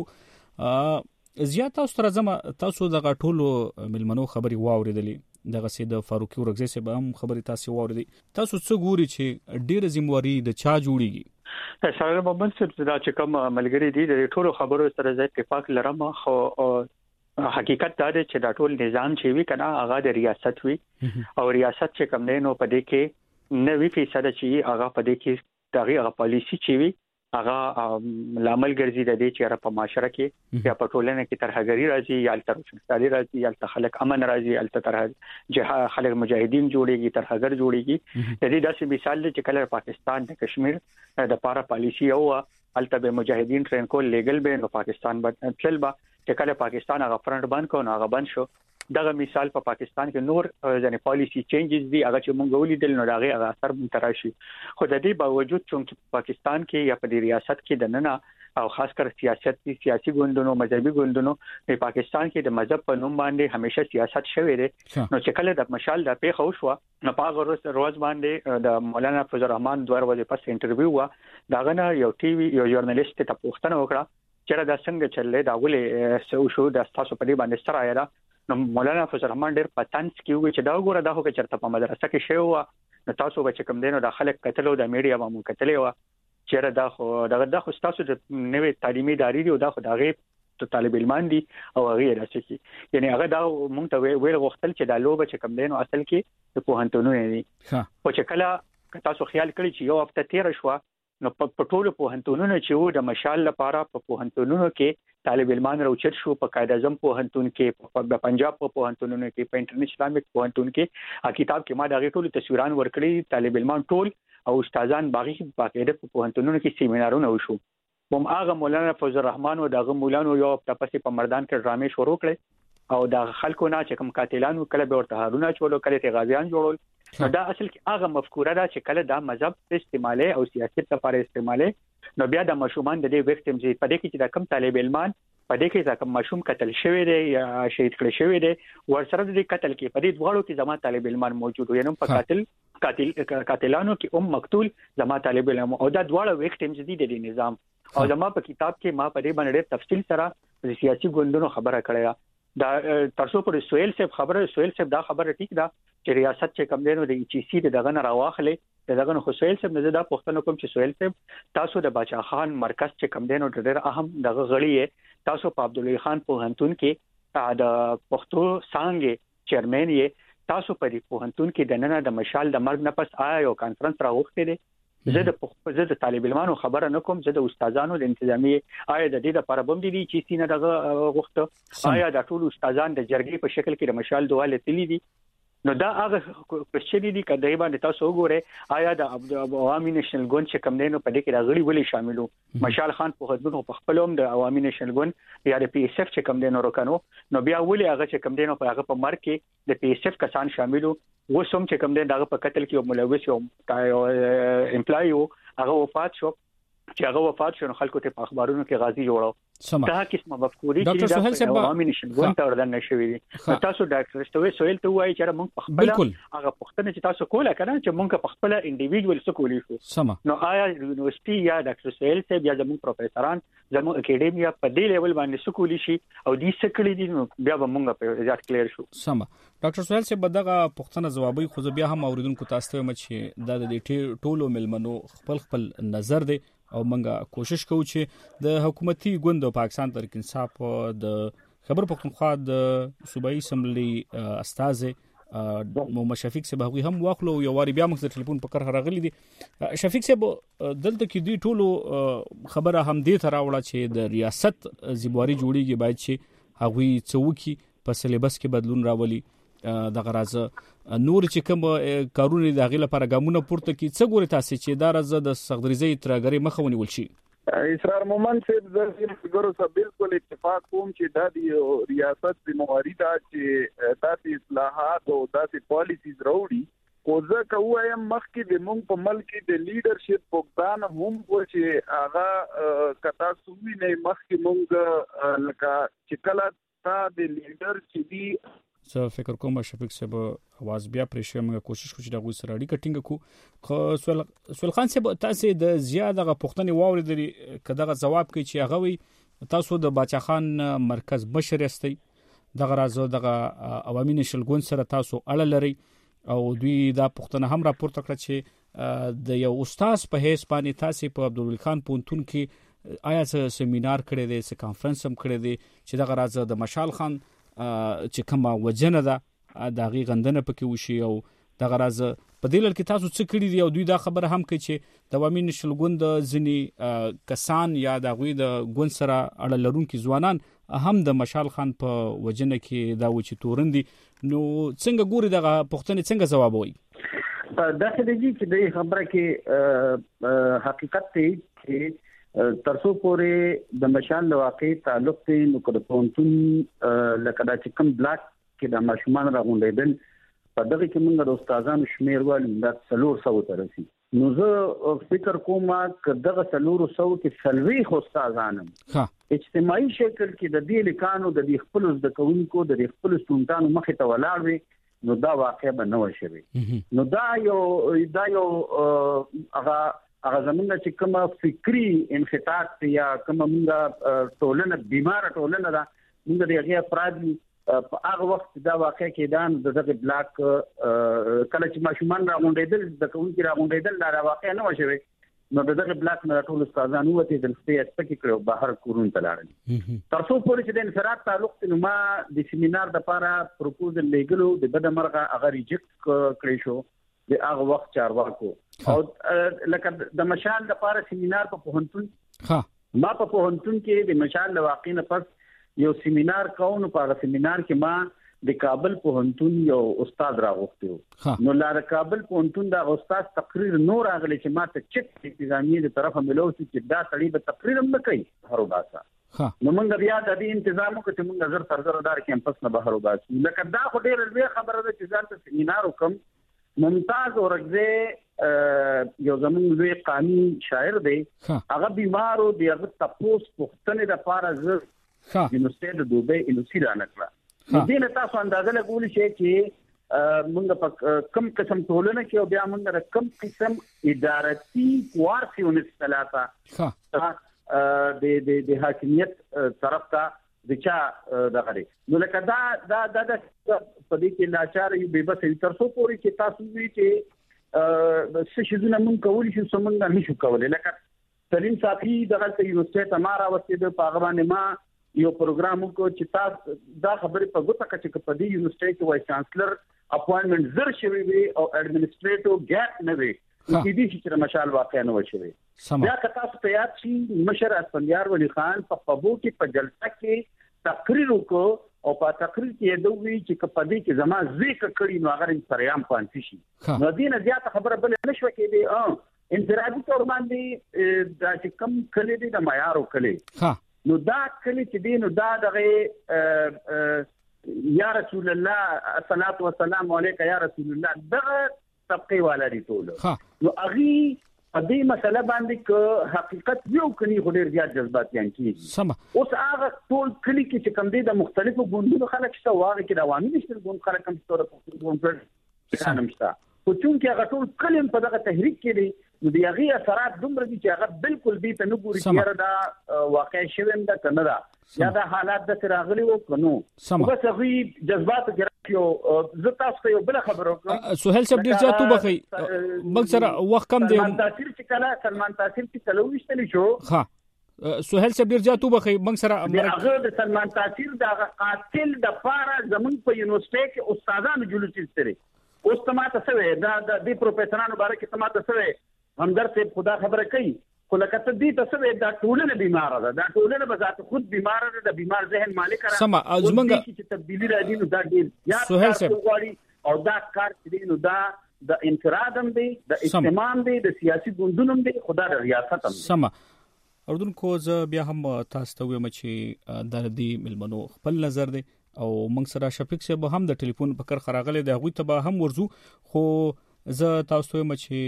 کو زیات تاسو تر زما تاسو دغه ټولو ملمنو خبري واوریدلې دغه سید فاروقي ورغزي سه به هم خبري تاسو واوریدي تاسو څه ګوري چې ډیره ذمہواری د چا جوړیږي سره مومن صاحب دا چې کوم ملګری دي د ټولو خبرو سره زه اتفاق لرم خو حقیقت دا دی چې دا ټول نظام چې وی کنه هغه د ریاست وی او ریاست چې کوم نه نو پدې کې نوي فیصد چې هغه پدې کې دغه پالیسی چې وی هغه لامل ګرځي د دې چې را په معاشره کې یا په ټولنه کې ترهګری راځي یا ترهګری راځي یا خلک امن راځي یا ترهګر خلک مجاهدین جوړيږي ترهګر جوړيږي د دې داسې مثال دی چې کله پاکستان د کشمیر د پاره پالیسی او الته به مجاهدین ټرین کول لیګل به نو پاکستان باندې تل با چې کله پاکستان هغه فرنٹ بند کو نو هغه بند شو دغه مثال په پاکستان کې نور ځنې پالیسی چینجز دي هغه چې مونږ ولیدل نو هغه هغه اثر متراشي خو د دې باوجود چې پاکستان کې یا په دې ریاست کې د نن او خاص کر سیاست سیاسي ګوندونو مذهبي ګوندونو په پاکستان کې د مذهب په نوم باندې همیشه سیاست شوی دی نو چې کله د مشال د پیښه وشو نو په هغه ورځ باندې د مولانا فضل الرحمن دوه ورځې پس انټرویو وا داغه نه یو ټي وي یو ژورنالیست ته پوښتنه وکړه چې دا څنګه چلې دا ولې سو شو د تاسو په دې باندې سره آیا نو مولانا فضل الرحمن ډېر پتانس کیږي چې دا وګوره دا هو چې چرته په مدرسه کې شی و نو تاسو به کوم دینو د خلک قتل او د میډیا باندې قتل و چیرې دا خو دا د خو تاسو د نوې تعلیمي ادارې دی او دا خو دا غي ته طالب علمان دي او هغه راځي یعنی هغه دا مونږ ته ویل غوښتل چې دا لوبه چې کوم دینو اصل کې د پوهنتونونو دي او چې کله تاسو خیال کړی چې یو هفته تیر شو نو په ټولو پوهنتونونو چې و د مشال لپاره په پوهنتونونو کې طالب علمان راوچت شو په قاعده اعظم پوهنتون کې په پنجاب په پوهنتونونو کې په انټرنیشنل پوهنتون کې ا کتاب کې ما دا غي ټول تصویران ورکړي طالب علمان ټول او استادان باغی باقاعده په پوهنتونونو کې سیمینارونه وشو کوم هغه مولانا فضل الرحمن او دغه مولانا یو تاسو په مردان کې ډرامې شروع کړې او د خلکو نه چې کوم قاتلانو کله به ورته هارونه چولو کله ته غازیان جوړول نو دا اصل کې هغه مفکوره ده چې کله دا مذهب استعماله او سیاست لپاره استعماله نو بیا د مشومان د دې وکټم چې په دې کې چې د کم طالب علمان په دې کې ځکه مشوم قتل شوی دی یا شهید کړی شوی دی ورسره د قتل کې په دې دواړو کې زما طالب علمان موجود وي نو په قاتل قاتل قاتلانو کې ام مقتول زما طالب علم او دا دواړه وکټم دي د نظام او زما په کتاب کې ما په دې باندې تفصیل سره د سیاسي ګوندونو خبره کړې دا تاسو پر سویل صاحب خبره سویل صاحب دا خبره ټیک ده چې ریاست چې کوم دینو د ای سی دغه نه راواخلې دغه نو سویل صاحب نه دا پښتنو کوم چې سویل صاحب تاسو د باچا خان مرکز چې کوم دینو ډېر اهم دغه غړي تاسو په عبدالله خان پوهنتون کې د پښتو څنګه چیرمن یې تاسو په دې پوهنتون کې د نن د مشال د مرګ نه پس آیا یو کانفرنس راوخته دي زه د زه د طالب علمانو خبره نه کوم زه د استادانو د انتظامی آیا د دې لپاره بم دي چې سینه دغه غوښته آیا د ټول استادان د جرګې په شکل کې د مشال دواله تللی دي نو دا هغه کوشش دي کله باندې تاسو وګورئ آیا د عوامي نېشنل ګوند چې کوم دی نو په دې کې راغلي ولې شاملو مشال خان په خدمت په خپلوم د عوامي نېشنل ګوند یا د پی ایس اف چې کوم دی نو رکنو نو بیا ولې هغه چې کوم دی نو په هغه په مرګ کې د پی ایس اف کسان شاملو وسوم چې کوم دی دغه په قتل کې ملوث یو امپلای یو هغه وفات شو چې هغه وفات شو خلکو ته په اخبارونو کې غازی جوړاو دا قسمه مفکوري چې د عوامي نېشنل ګوند ته ورته نشوي دي تاسو ډاکټر استوي سویل ته وایي چې موږ په خپل هغه پښتنه چې تاسو کوله کنه چې موږ په خپل انډیویډوال څه کولی شو نو آیا یونیورسيټي یا ډاکټر سویل ته یا زموږ پروفیسوران زموږ اکیډمیا په دې لیول باندې څه کولی شي او دې څه کړی دي نو بیا به موږ په زیات کلیر شو سم ډاکټر سویل ته بدغه پښتنه جوابي خو بیا هم اوریدونکو تاسو ته مچ د دې ټولو ملمنو خپل خپل نظر دی او منګه کوشش کوو چې د حکومتي ګوند د پاکستان تحریک انصاف د خبر پښتونخوا د صوبایي اسمبلی استاذ محمد شفیق صاحب هغه هم واخلو یو واری بیا موږ ټلیفون په کار راغلی دي شفیق صاحب دلته کې دوی ټولو خبره هم دې تر راوړه چې د ریاست ذمہواری جوړیږي باید چې هغه څوکي په سلیبس کې بدلون راولي د غراز نور چې کوم کارونه د غیله لپاره ګامونه پورته کی څه ګوري تاسو چې دا راز د سختدریزۍ ترګری مخه ونیول شي اسرار مومن صاحب زه ګورو سره بالکل اتفاق کوم چې د ریاست ذمہواری دا چې تاسو اصلاحات او تاسو پالیسیز راوړي خو ځکه وایم مخکې د مونږ په ملک د لیډرشپ فقدان هم و چې هغه کتا سوي نه مخکې مونږ لکه چې کله تا د لیډر چې دی زه فکر کوم شفیق صاحب आवाज بیا پرې شوم موږ کوشش کوو چې دا غوي سره اړیکه ټینګ کو خو سوال سوال خان صاحب تاسو د زیاده پښتني واورېدل کداغه جواب کوي چې هغه وي تاسو د باچا خان مرکز مشر یاستئ دغه راز دغه عوامي نشلګون سره تاسو اړه لري او دوی دا پښتنه هم راپورته کړ چې د یو استاد په هیڅ باندې تاسو په عبدالولی خان پونتون کې آیا څه سیمینار کړی دی څه کانفرنس هم کړی دی چې دغه راز د مشال خان چې کومه وجنه ده د غي غندنه پکې وشي او دغه راز په دې لړ کې تاسو څه کړی دی او دوی دا خبره هم کوي چې د عوامي نشلګون د ځنی کسان یا د غوی د ګوند سره اړه لرونکي ځوانان هم د مشال خان په وجنه کې دا و چې تورندي نو څنګه ګوري دغه پښتنې څنګه جواب وایي دا خدایي چې د خبره کې حقیقت دی چې ترڅو پورې د مشال واقع تعلق دی نو کړه پونتون لکه دا چې کوم بلاک کې د ماشومان راغونډېدل په دغه کې موږ د استادانو شمیر ول د څلور سو تر رسي نو زه فکر کوم چې دغه څلور سو کې سلوي خو استادانم ها اجتماعي شکل کې د دې لیکانو د دې خپل د کوونکو د دې خپل ستونتانو مخې ته ولاړ وي نو دا واقع به نه وشي نو دا یو دا یو هغه هغه زمونږ چې کوم فکری انحطاط یا کوم موږ ټولنه بیمار ټولنه ده موږ د هغه افراد په هغه وخت دا واقع کېدان دغه بلاک کله چې ماشومان راغونډېدل د کوونکو راغونډېدل دا واقع نه وشوي نو دغه بلاک نه ټول استادانو وته د سپیس پکې کړو بهر کورون تلاړل ترڅو پورې چې د انفراد تعلق نو ما د سیمینار د لپاره پروپوزل لګلو د بده مرغه هغه ریجکټ کړی شو د هغه وخت چارواکو او لکه د مشال د لپاره سیمینار په پوهنتون ها ما په پوهنتون کې د مشال واقع نه پس یو سیمینار کوم په هغه سیمینار کې ما د کابل پوهنتون یو استاد راغوښتو نو لاره کابل پوهنتون دا استاد تقریر نور اغلی چې ما ته چټ انتظامیه د طرفه ملو چې دا تړي به تقریر هم نه کوي هرو باسا نو موږ بیا د دې تنظیم کو چې موږ نظر سرګردار کیمپس نه بهر وباسو لکه دا خو ډېر لوی خبره ده چې ځان ته سیمینار وکم ممتاز اورګزه یو زموږ لوی قانوني شاعر دی هغه بیمارو دی هغه تاسو پښتنه د پاره ز یونیورسيټي د دوبه یونیورسيټي رانکړه د دې نه تاسو اندازه لګول شي چې موږ په کم قسم ټولنه کې او بیا موږ کم قسم ادارتي کوارسیونس ثلاثه د د د حاکمیت طرف ته د چا دغه نو لکه دا دا د په دې کې لاچار یو به بس تر څو پورې چې تاسو وی چې څه شي نه مونږ کولای شو سمونږ نه شو کولای لکه سلیم صافي دغه یونیورسيټي تمارا وسته د پاغبانه ما یو پروګرام کو چې تاسو دا خبرې په ګوته کې چې په دې یونیورسيټي کې وای چانسلر اپوینټمنت زر شوی وي او اډمنسټریټیو ګیپ نه وي چې دې چې مشال واقع نه وشوي بیا که تاسو ته یاد شي مشر اسفندیار ولی خان په پبو کې په جلسه کې تقریر وکړ او په تقریر کې دوی چې کپدې کې زما ذکر کړی نو هغه پریام پانتی شي نو دې نه زیاته خبره بل نه شو کې دی ا انفرادي تور باندې دا چې کم کلی دی د معیار کلی ها نو دا کلی چې دی نو دا دغه یا رسول الله الصلاه والسلام علیک یا رسول الله دغه طبقه والا دی ټول نو اغي په دې مسله باندې ک حقیقت یو کني غوډیر زیات جذبات یان کیږي سم اوس هغه ټول کلی کې چې کم دي د مختلفو ګوندونو خلک شته واغه کې د عوامي نشل ګوند خلک کم ستوره ګوند پر ځانم شته خو چې هغه ټول کلم په دغه تحریک کې دي نو د هغه اثرات دومره دي چې هغه بالکل دې ته نه ګوري چې دا واقع شوم دا کنه دا یا دا حالات د راغلي وو کنو بس هغه جذبات ګرځيو زه تاسو ته یو بل خبر وکړم سہیل صاحب ډیر ځاتو بخي موږ سره وخت کم دی سلمان تاثیر چې کله سلمان تاثیر چې کله وشتل شو ها سہیل صاحب ډیر ځاتو بخي موږ سره هغه د سلمان تاثیر د قاتل د پاره زمون په یونیورسيټي کې استادانو جلوس استری اوس تماته سوي دا د دې پروفیسورانو باره کې تماته سوي همدر ته خدا خبره کوي خو لکه ته دې ته سوي دا ټولنه بیمار ده دا ټولنه به ذات خود بیمار ده د بیمار ذهن مالک را سم ازمنګ چې تبدیلی راځي نو دا ډیر یا سوهل او دا کار چې نو دا د انفرادم دی د اجتماع دی د سیاسي ګوندونو دی خدا د ریاست هم سم اردن کو ز بیا هم تاسو ته ویم چې د دې ملمنو خپل نظر دی او موږ سره شفیق صاحب هم د ټلیفون په کر خراغله د غوي ته هم ورزو خو زه تاسو ته مچ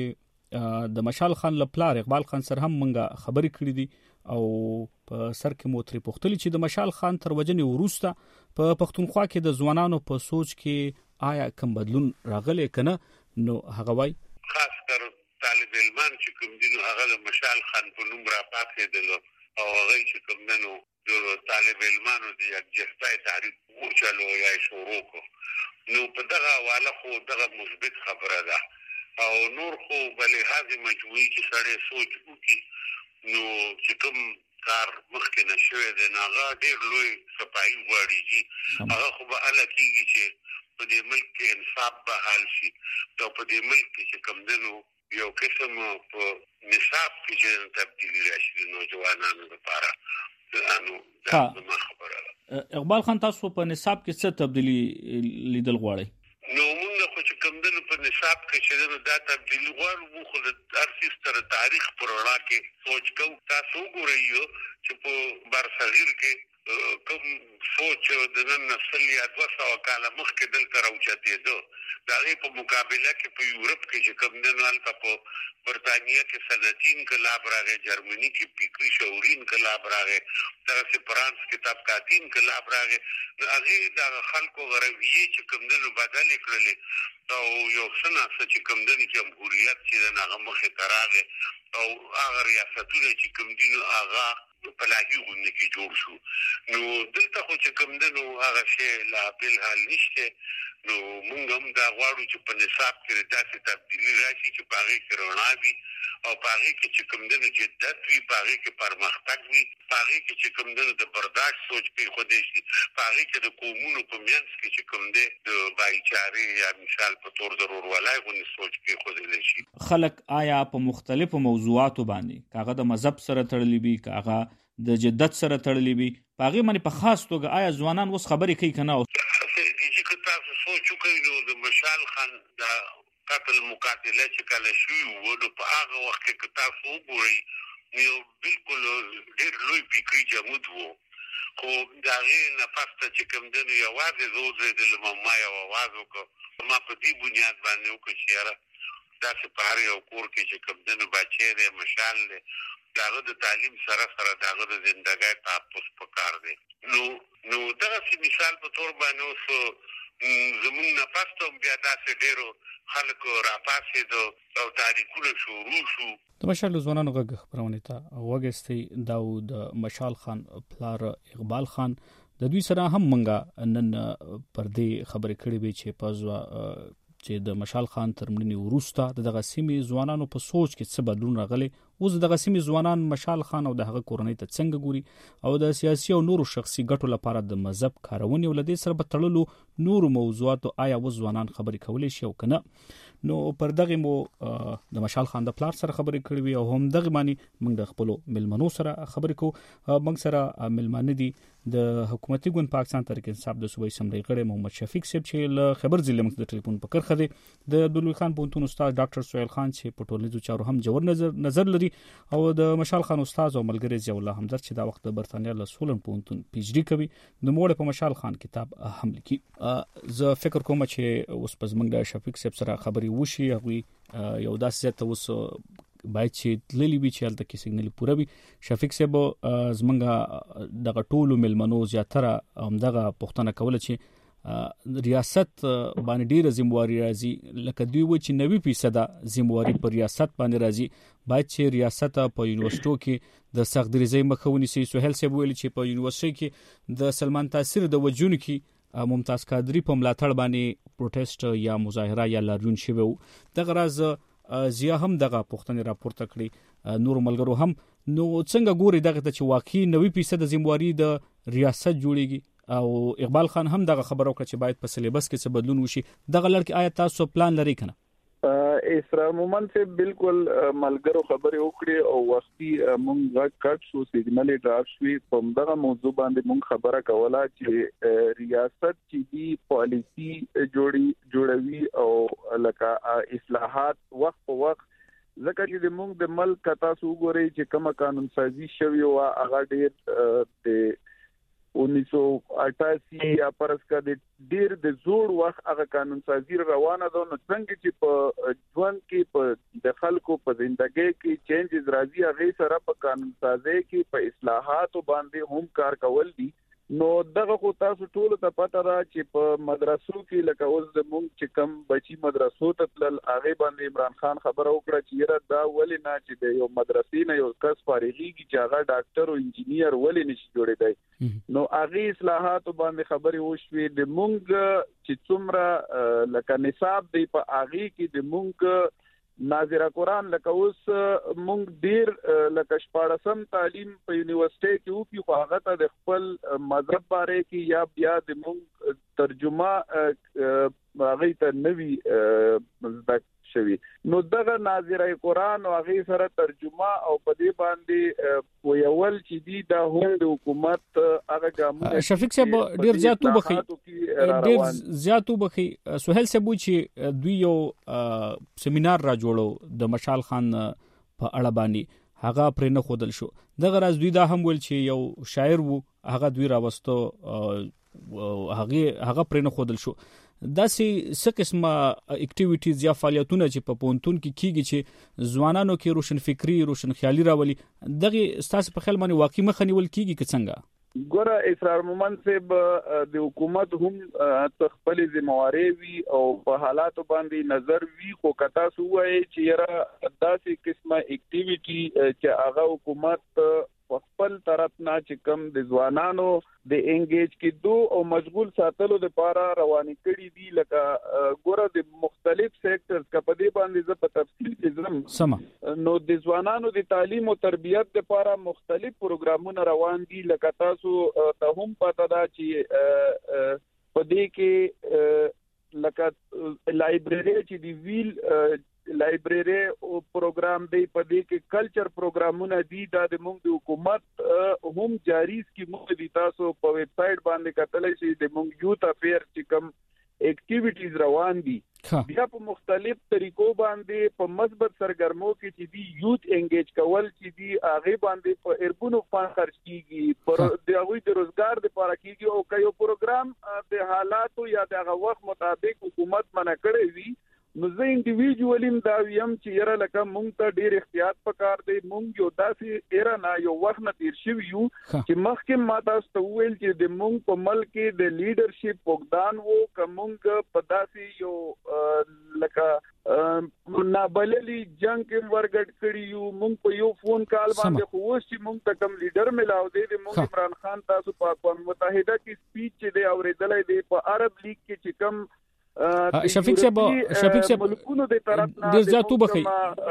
د مشال خان لپلار اقبال خان سره هم منګه خبرې کړې دي او په سر کې موتري پختلی چې د مشال خان تر وجنې وروسته په پښتونخوا کې د ځوانانو په سوچ کې آیا کوم بدلون راغلی کنه نو هغه وای خاص کر طالب علمان چې کوم دي نو هغه د مشال خان په نوم را پاتېدل او هغه چې کوم نو د طالب علمانو د یکجهتۍ تعریف وچلو یا شروع کو نو په دغه حواله خو دغه مثبت خبره ده او نور خو بلې هغه مجموعي چې سړی سوچ وکړي نو چې کوم کار مخکې نشوي د ناغه ډېر لوی صفایي غواړي هغه خو به اله کېږي چې په دې ملک کې انصاف به حال شي او په دې ملک کې چې کوم دنو یو قسم په نصاب کې چې تبدیلی راشي د نوجوانانو لپاره انو دا خبره ده. اقبال خان تاسو په نصاب کې څه تبدیلی لیدل غواړئ؟ نو موږ خو چې کوم دنو په نصاب کې چې دا تبدیلی غواړو خو د ارسیس تر تاریخ پر وړاندې کې سوچ کوو تاسو ګورئ چې په بر صغیر کې کوم سوچ د نن نسل یا دوه سوه کاله مخکې دلته راوچتېده د هغې په مقابله کې په یورپ کې چې کوم دنو هلته په برطانیه کې صنعتي انقلاب راغی جرمني کې فکري شعوري انقلاب راغی دغسې فرانس کې طبقاتي انقلاب راغی نو هغې دغه خلکو رویې چې کوم دنو بدلې کړلې او یو څه ناڅه چې کوم دنو جمهوریت چې د هغه مخې ته راغی او هغه ریاستونه چې کوم دي نو هغه په لاهي غونډه کې جوړ شو نو دلته خو چې کوم دنو هغه شی لا بل حال نشته نو موږ هم دا غواړو چې په نصاب کې داسې تبدیلي راشي چې په هغې کې رڼا وي او په هغې کې چې کوم دنو جدت وي په هغې کې پرمختګ وي په هغې کې چې کوم دنو د برداشت سوچ پرېښودی شي په هغې کې د قومونو په منځ کې چې کوم دی د بایچارې یا مثال په طور د ورورولۍ غوندې سوچ پرېښودلی شي. خلک آیا په مختلفو موضوعاتو باندې که هغه د مذهب سره تړلی وي که هغه د جدت سره تړلی وي په هغې باندې په خاص توګه آیا ځوانان اوس خبرې کوي که نه؟ چې تاسو سوچ وکړئ نو د مشال خان د قتل مقاتله چې کله شوي وو نو په هغه وخت کې که تاسو وګورئ نو بالکل ډېر لوی فکري جمود وو خو د هغې نه پسته چې کوم دی نو یوازې زه وځېدلم او ما یو اواز وکړ ما په دې بنیاد باندې وکړ چې یاره داسې په هر یو کور کې چې کوم دی نو بچی دی مشال دی د هغه د تعلیم سره سره د هغه د زندګۍ تحفظ پکار دی نو نو دغسې مثال په طور باندې اوس زمونږ نه پسته هم بیا داسې ډېرو خلکو راپاڅېدو او تحریکونه شروع شو. د مشال ځوانانو غږ خپرونې ته وګستئ دا و د مشال خان پلار اقبال خان د دوی سره هم منګه نن پر دې خبرې کړې وې چې په چې د مشال خان تر مړینې وروسته دغه سیمې ځوانانو په سوچ کې څه بدلون راغلی اوس دغه سیمې ځوانان مشال خان او د هغه کورنۍ ته څنګه ګوري او د سیاسي او نورو شخصي ګټو لپاره د مذهب کارونې او له دې سره په تړلو نورو موضوعاتو آیا اوس ځوانان خبرې کولی شي او که نه نو پر دغې مو د مشال خان د پلار سره خبرې کړې وي او هم دغې باندې موږ د خپلو مېلمنو سره خبرې کوو. موږ سره مېلمانه دي د حکومتي ګوند پاکستان تحریک انصاف د صوبایي اسمبلۍ غړی محمد شفیق صاحب چې له خیبر ضلع موږ د ټلیفون په کرښه دی د عبدالوي خان پوهنتون استاد ډاکټر سهیل خان چې په ټولنیزو چارو هم جوړ نظر نظر لري او د مشال خان استاد او ملګری ضیاء الله همدرد چې دا وخت د برتانیا له سولن پوهنتون پی ایچ ډي کوي نو موږ په مشال خان کتاب هم لیکي. زه فکر کوم چې اوس په زموږ د شفیق صاحب سره خبرې وشي هغوی یو داسې ځای ته اوس باید چې تللی وي چې هلته کې سیګنل پوره وي. شفیق صاحب زموږ دغه ټولو مېلمنو زیاتره همدغه پوښتنه کوله چې ریاست باندې ډېره ذمواري راځي لکه دوی وایي چې نوي فیصده ذمواري په ریاست باندې راځي باید چې ریاست په یونیورسټو کې د سختدریزۍ مخه ونیسي. سهیل صاحب ویلي چې په یونیورسټۍ کې د سلمان تاثیر د وجونو کې ممتاز قادری په ملاتړ باندې پروټیسټ یا مظاهره یا لاریون شوی و. دغه راز ضیاء هم دغه پوښتنې راپورته کړي نور ملګرو هم. نو څنګه ګوري دغه ته چې واقعي نوي فیصد ذمواري د ریاست جوړیږي او اقبال خان هم دغه خبره وکړه چې باید په سلیبس کې څه بدلون وشي دغه لړ کې آیا تاسو پلان لرئ کنه؟ اسرا مومن سے بالکل ملګرو خبرې وکړي او وختي مونږ غږ کټ شو سیګنل ډراپ شوی په دغه موضوع باندې مونږ خبره کوله چې ریاست چې دی پالیسی جوړي جوړوي او لکه اصلاحات وخت په وخت ځکه چې د مونږ د ملک تاسو وګورئ چې کومه قانون سازي شوی او هغه ډېر د उन्नीस सौ अठासी یا پرس کا د ډیر د زوړ وخت هغه قانون سازی روانه ده. نو څنګه چې په ژوند کې په د خلکو په ژوندۍ کې چینجز راځي هغه سره په قانون سازی کې په اصلاحات باندې هم کار کول دي. نو دغه خو تاسو ټول ته پته را چې په مدرسو کې لکه اوس د مونږ چې کم بچي مدرسو ته تل هغه باندې عمران خان خبره وکړه چې یره دا ولې نه چې د یو مدرسې نه یو کس فارغيږي چې هغه ډاکټر او انجینیر ولې نشي جوړېدای. نو هغه اصلاحات باندې خبرې وشوي د مونږ چې څومره لکه نصاب دی په هغه کې د مونږ ناظر قرآن لکه اوس مونږ ډیر لکه شپاړسم تعلیم په یونیورسيټي کې وکي خو هغه ته د خپل مذهب باره کې یا بیا د مونږ ترجمه هغه ته نوي زده شوی. نو دغه ناظر قرآن او هغه سره ترجمه او په دې باندې ویول چې دی د هم د حکومت هغه ګامونه شفیق صاحب ډیر زیاتو بخي ډیر زیاتو بخي سہیل صاحب چې دوی یو سیمینار را جوړو د مشال خان په اړه باندې هغه پرې نه خودل شو. دغه راز دوی دا هم ول چې یو شاعر وو هغه دوی راوستو هغه هغه پرې نه خودل شو. داسې څه قسمه اکټیویټیز یا فعالیتونه چې په پونتون کې کیږي چې ځوانانو کې روشن فکری روشن خیالي راولي دغه ستاسو په خیال باندې واقعي مخ نیول کیږي که څنګه؟ ګوره اسرار مومند صاحب د حکومت هم خپل ذمہواری وی او په حالات باندې نظر وی خو کتا سو وای چې یره داسې قسمه اکټیویټي چې هغه حکومت خپل طرف نه چې کم د ځوانانو د انګیج کېدو او مشغول ساتلو لپاره رواني کړي دي. لکه ګوره د مختلف سېکټرز کپه دي باندې ز په تفصیل کې زم سم نو د ځوانانو د تعلیم او تربیت لپاره مختلف پروګرامونه روان دي. لکه تاسو ته هم پته ده چې په دې کې لکه لایبرری چې دی ویل لایبرری او پروګرام دی په دې کې کلچر پروګرامونه دي دا د موږ د حکومت هم جاری کی موږ دي تاسو په ویب سټ باندې کتلای شئ د موږ یوت افیر چې کوم اکټیویټیز روان دي بیا په مختلف طریقو باندې په مثبت سرګرمو کې چې دی یوت انګیج کول چې دی هغه باندې په اربونو فان خرج کیږي پر د هغوی د روزګار لپاره کیږي او کایو پروګرام د حالاتو یا د هغه وخت مطابق حکومت منع کړی وي. نو زه انډیویډوالیم دا ویم چې یره لکه مونږ ته ډیر احتیاط پکار دی. مونږ یو داسې ایرا نه یو وخت نه تیر شو یو چې مخکې ماته ستویل چې د مونږ په ملک کې د لیډرشپ پوګدان وو کومګ په داسې یو لکه نابللی جنگ کې ورګټ کړی یو. مونږ په یو فون کال باندې خو اوس چې مونږ ته کوم لیډر ملاو دی د مونږ عمران خان تاسو په اقوام متحده کې سپیچ چې دی اوریدلای دی په عرب لیگ کې چې کوم شفیق صاحب شفیق صاحب ډیر زیاتو بخي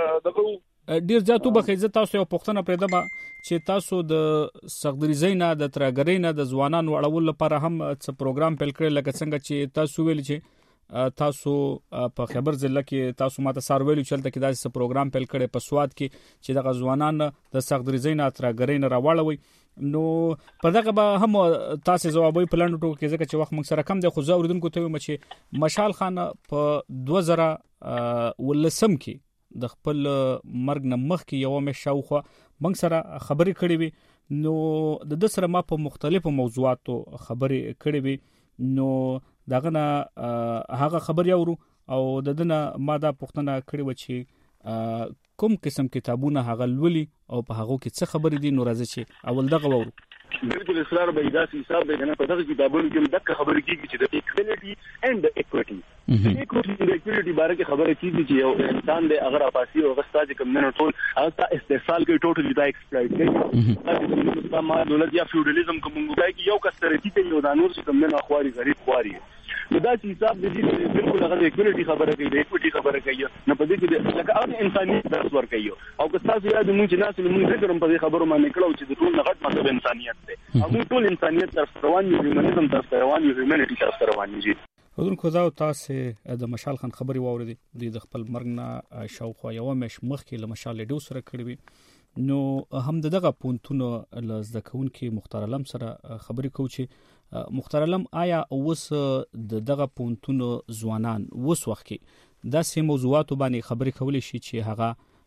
ډیر زیاتو بخي زه تاسو یو پښتنه پرېدم چې تاسو د صغدریزۍ نه د ترګرۍ نه د ځوانانو اړول لپاره هم څه پروګرام پیل کړل لکه څنګه چې تاسو ویل چې تاسو په خبر ضلع کې تاسو ماته سار ویلو چې تلته کې داسې پروګرام پیل کړي په سواد کې چې د ځوانان د صغدریزۍ نه ترګرۍ نه راوړوي. نو په دغه به هم تاسو جوابوي پلان ټکو کې ځکه چې وخت موږ سره کم دی خو زه اوریدونکو ته وایم چې مشال خان په دوه زره ولسم کې د خپل مرګ نه مخکې یو مې شاوخه موږ سره خبرې کړې وي. نو د د سره ما په مختلفو موضوعاتو خبرې کړې وي. نو داغه نه هغه خبر یورو او د دنه ما دا پښتنه کړې و چې کوم قسم کتابونه هغه لولي او په هغه کې څه خبرې دي. نو راځي چې اول دغه وورو بالکل اصرار به داسې حساب دی نه په دغه کتابونو کې دغه خبرې کیږي چې د ایکوالټي اند ایکوټي ایکوټي د ایکوالټي باره کې خبره کیږي چې یو انسان د اگر افاسي او غستاج کوم نه ټول هغه استحصال کوي ټوټلی دا ایکسپلایټ کوي دا ما دولت یا فیوډالیزم کوم کوي چې یو کس ترې چې یو دانور چې کوم نه اخواري غریب خواري نو دا چې حساب دې بالکل هغه د ایکوالټي خبره کوي د ایکوټي خبره کوي نه په دې کې لکه هغه انسانيت درس ور کوي او که تاسو یاد مونږ چې ناس موږ ذکر په دې خبرو باندې کړو چې د ټول نغټ مطلب انسانيت دی هغه ټول انسانيت تر روان یو هیومنزم تر روان یو هیومنټي تر روان دي. ودونکو دا تاسو د مشال خان خبري واوریدي د خپل مرګ نه شاوخوا یو مش مخکې له مشال ډیو سره کړی وي. نو هم دغه پونتونو ل زدکون کې مختار علم سره خبرې کوي چې مختار علم آیا اوس د دغه پونتونو ځوانان اوس وخت کې دا سه موضوعات باندې خبرې کولې شي چې هغه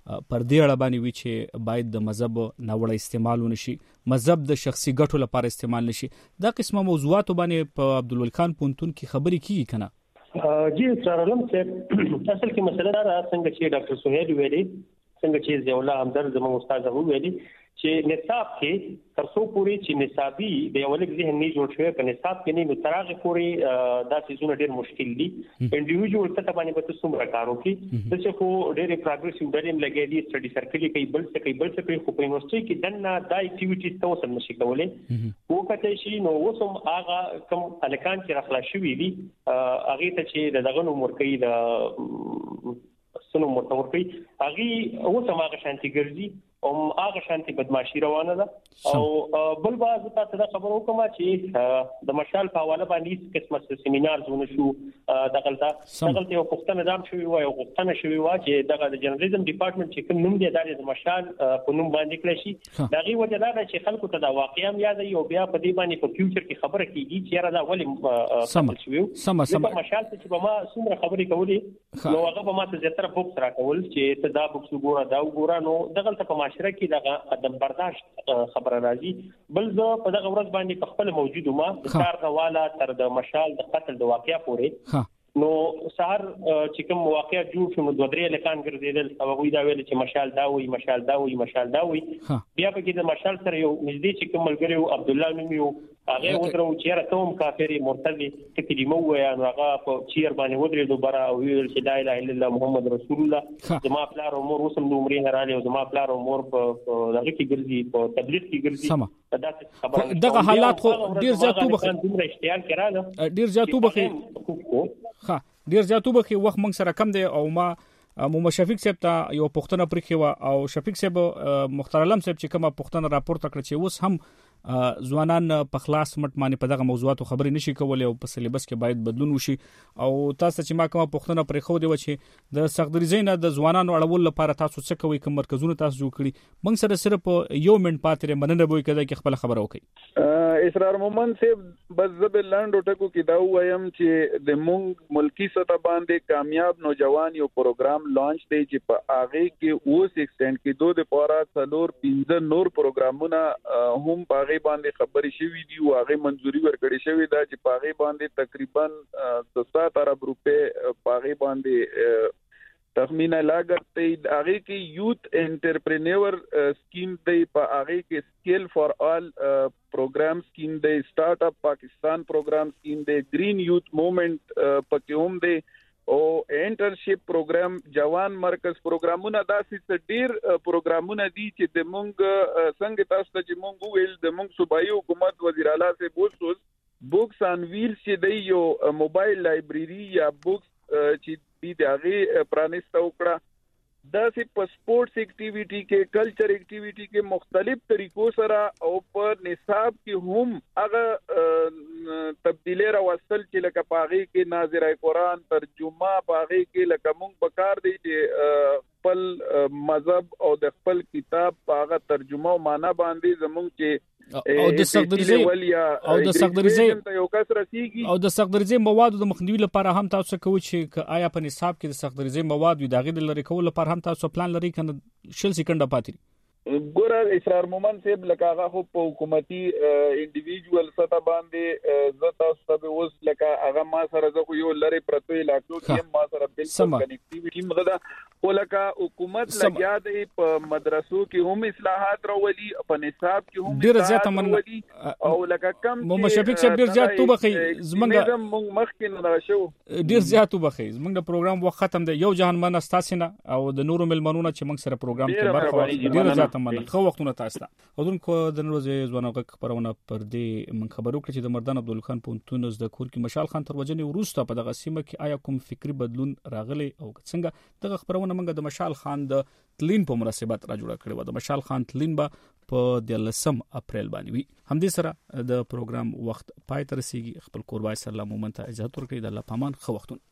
پر دې اړه باندې وی چې باید د مذهب ناوړه استعمال ونشي، مذهب د شخصي ګټو لپاره استعمال نشي. دا قسمه موضوعات باندې په عبدالولي خان پونتون کې خبرې کیږي کنه؟ جی اسرار علم صاحب اصل کې مسله دا څنګه چې ډاکټر سہیل ویلي، څنګه چې ضیاء الله همدرد زموږ استاد هغه ویلي چې نصاب کې تر څو پورې چې نصابي د یو لږ ذهن نه جوړ شوی په نصاب کې نه نو ترغه پورې دا سيزونه ډېر مشکل دي. انډیویډوال ته باندې به تاسو مرکارو کې د څه خو ډېر پروګرسیو ډېر لګي دي سټډي سرکل کې بل څه کوي بل څه کوي خو په یونیورسيټي کې دنه دا اکټیویټیز ته وسم نشي کولای. وو کته شي نو وسم هغه کوم الکان چې راخلا شوی دي هغه ته چې دغه نو مرکې د سنو متورکي هغه وسم هغه شانتي ګرځي او هغه شانتي بدمعشي روانه ده. او بل باز تاسو دا خبرو کوم چې د مشال په حواله باندې قسمه سیمینار زونه شو دغلطه دغلطه یو پښتنه نظام شوی و او پښتنه شوی و چې دغه د جرنالیزم ډپارټمنټ چې کوم نوم دی د مشال په نوم باندې کړی شي. دا غي وجه دا چې خلکو ته دا واقعیا یاد یو بیا په دې باندې په فیوچر کې خبره کیږي چې را دا ولې سم شوی سم سم مشال چې به ما څومره خبرې کولې نو هغه به ما ته زیاتره بوکس راکول چې ته دا بوکس وګوره دا وګوره نو دغلطه په معاشره کې دغه عدم برداشت خبره راځي. بل زه په دغه ورځ باندې په خپل موجود ما د کار غواله تر د مشال د قتل د واقعیا پورې نو سهار چې کوم واقعیا جوړ شو نو دوه درې لکان ګرځیدل او هغه دا ویل چې مشال دا وي مشال دا وي مشال دا وي بیا په کې د مشال سره یو نږدې چې کوم ملګری عبد الله نوم یو هغه ودرو چې را ته هم کافر مرتد ته کلمه وایي نو هغه په چیر باندې ودرې دوباره او ویل چې لا اله الا الله محمد رسول الله زما پلار عمر وسم د عمرې هراله او زما پلار عمر په دغه کې ګرځي په تبلیغ کې ګرځي دا خبره دغه حالات خو ډیر زیاتو بخ دومره اشتعال کړه ډیر زیاتو بخ ها ډیر زیاتو بخ وخت موږ سره کم دی او ما مو شفیق صاحب ته یو پښتنه پرخي و او شفیق صاحب مختار علم صاحب چې کومه پښتنه راپورټ کړ چې اوس هم ځوانان په خلاص مټ باندې په دغه موضوعاتو خبرې نشي کولای او په سلیبس کې باید بدلون وشي. او تاسو چې ما کومه پښتنه پرې خو دی و چې د سختدریزۍ نه د ځوانانو اړول لپاره تاسو څه کوي کوم مرکزونه تاسو جوړ کړي موږ سره صرف یو منټ پاتره مننه به کړي چې خپل خبره وکړي. اسرار مومن صاحب بس زب لاندو ټکو کې دا وایم چې د مونږ ملکی سطح باندې کامیاب نوجوان یو پروګرام لانچ دی چې په هغه کې اوس ایکسټند کې دوه د پورا څلور پنځه نور پروګرامونه هم په باندې خبرې شوې دي او هغه منځوري ورکړې شوې ده چې پاغي باندې تقریبا سات ارب روپے پاغي باندې تخمینه لاګت ته هغه کې یوت انټرپرینور سکیم دی په هغه کې سکل فار آل پروګرام سکیم دی سٹارټ اپ پاکستان پروګرام سکیم دی گرین یوت موومنت پکې هم دی او انټرنشپ پروګرام جوان مرکز پروګرامونه داسې ډیر پروګرامونه دي چې د مونږ څنګه تاسو ته چې مونږ ویل د مونږ صوبایي حکومت وزیر اعلی سے بوسوس بوکس ان ویل چې دی یو موبایل لایبرری یا بوکس چې دی دغه پرانیسته وکړه داسې په سپورتس اکټیویټي کې کلچر اکټیویټي کې مختلف طریقو سره او په نصاب کې هم هغه تبدیلی راوستل چې لکه پاغي کې ناظره قرآن ترجمه پاغي کې لکه مونږ پکار دی چې خپل مذهب او د خپل کتاب پاغه ترجمه او معنا باندې زمونږ چې او د سختدریزۍ او د سختدریزۍ او د سختدریزۍ مواد د مخنیوي لپاره هم تاسو کوی چې آیا په نصاب کې د سختدریزۍ مواد وي داغه د لری کول لپاره هم تاسو پلان لري کنه شل سکند پاتې ګور اسرار مومن صاحب لکه هغه خو په حکومتي انډیویډوال سطح باندې زه تاسو ته اوس لکه هغه ما سره زه یو لری پرتو علاقو کې ما سره بالکل کنیکټیویټي مغدا خو لکه حکومت لګیا دی په مدرسو کې هم اصلاحات راولي په نصاب کې هم ډیر زیاته من او لکه کم مو شفیق صاحب ډیر زیات تو بخي زمنګ مخکې نه شو ډیر زیات تو بخي زمنګ د پروګرام وخت ختم دی یو جهان من استاسینه او د نورو ملمنونو چې موږ سره پروګرام کې برخه ډیر زیات تمنه خو وختونه تاسو ته اذن کو د نورځي ځوانو خبرونه پر دې من خبرو کړ چې د مردان عبدالله خان پونتون د کور کې مشال خان تر وجنې ورسته په دغه سیمه کې آیا کوم فکری بدلون راغلی او څنګه دغه خبرونه موږ د مشال خان د تلین په مناسبت را جوړ کړو د مشال خان تلین به په دلسم اپریل باندې وي همدې سره د پروګرام وخت پای تر رسیدي خپل کوربای سره مومنت اجازه ورکړي د الله پامان خو وختونه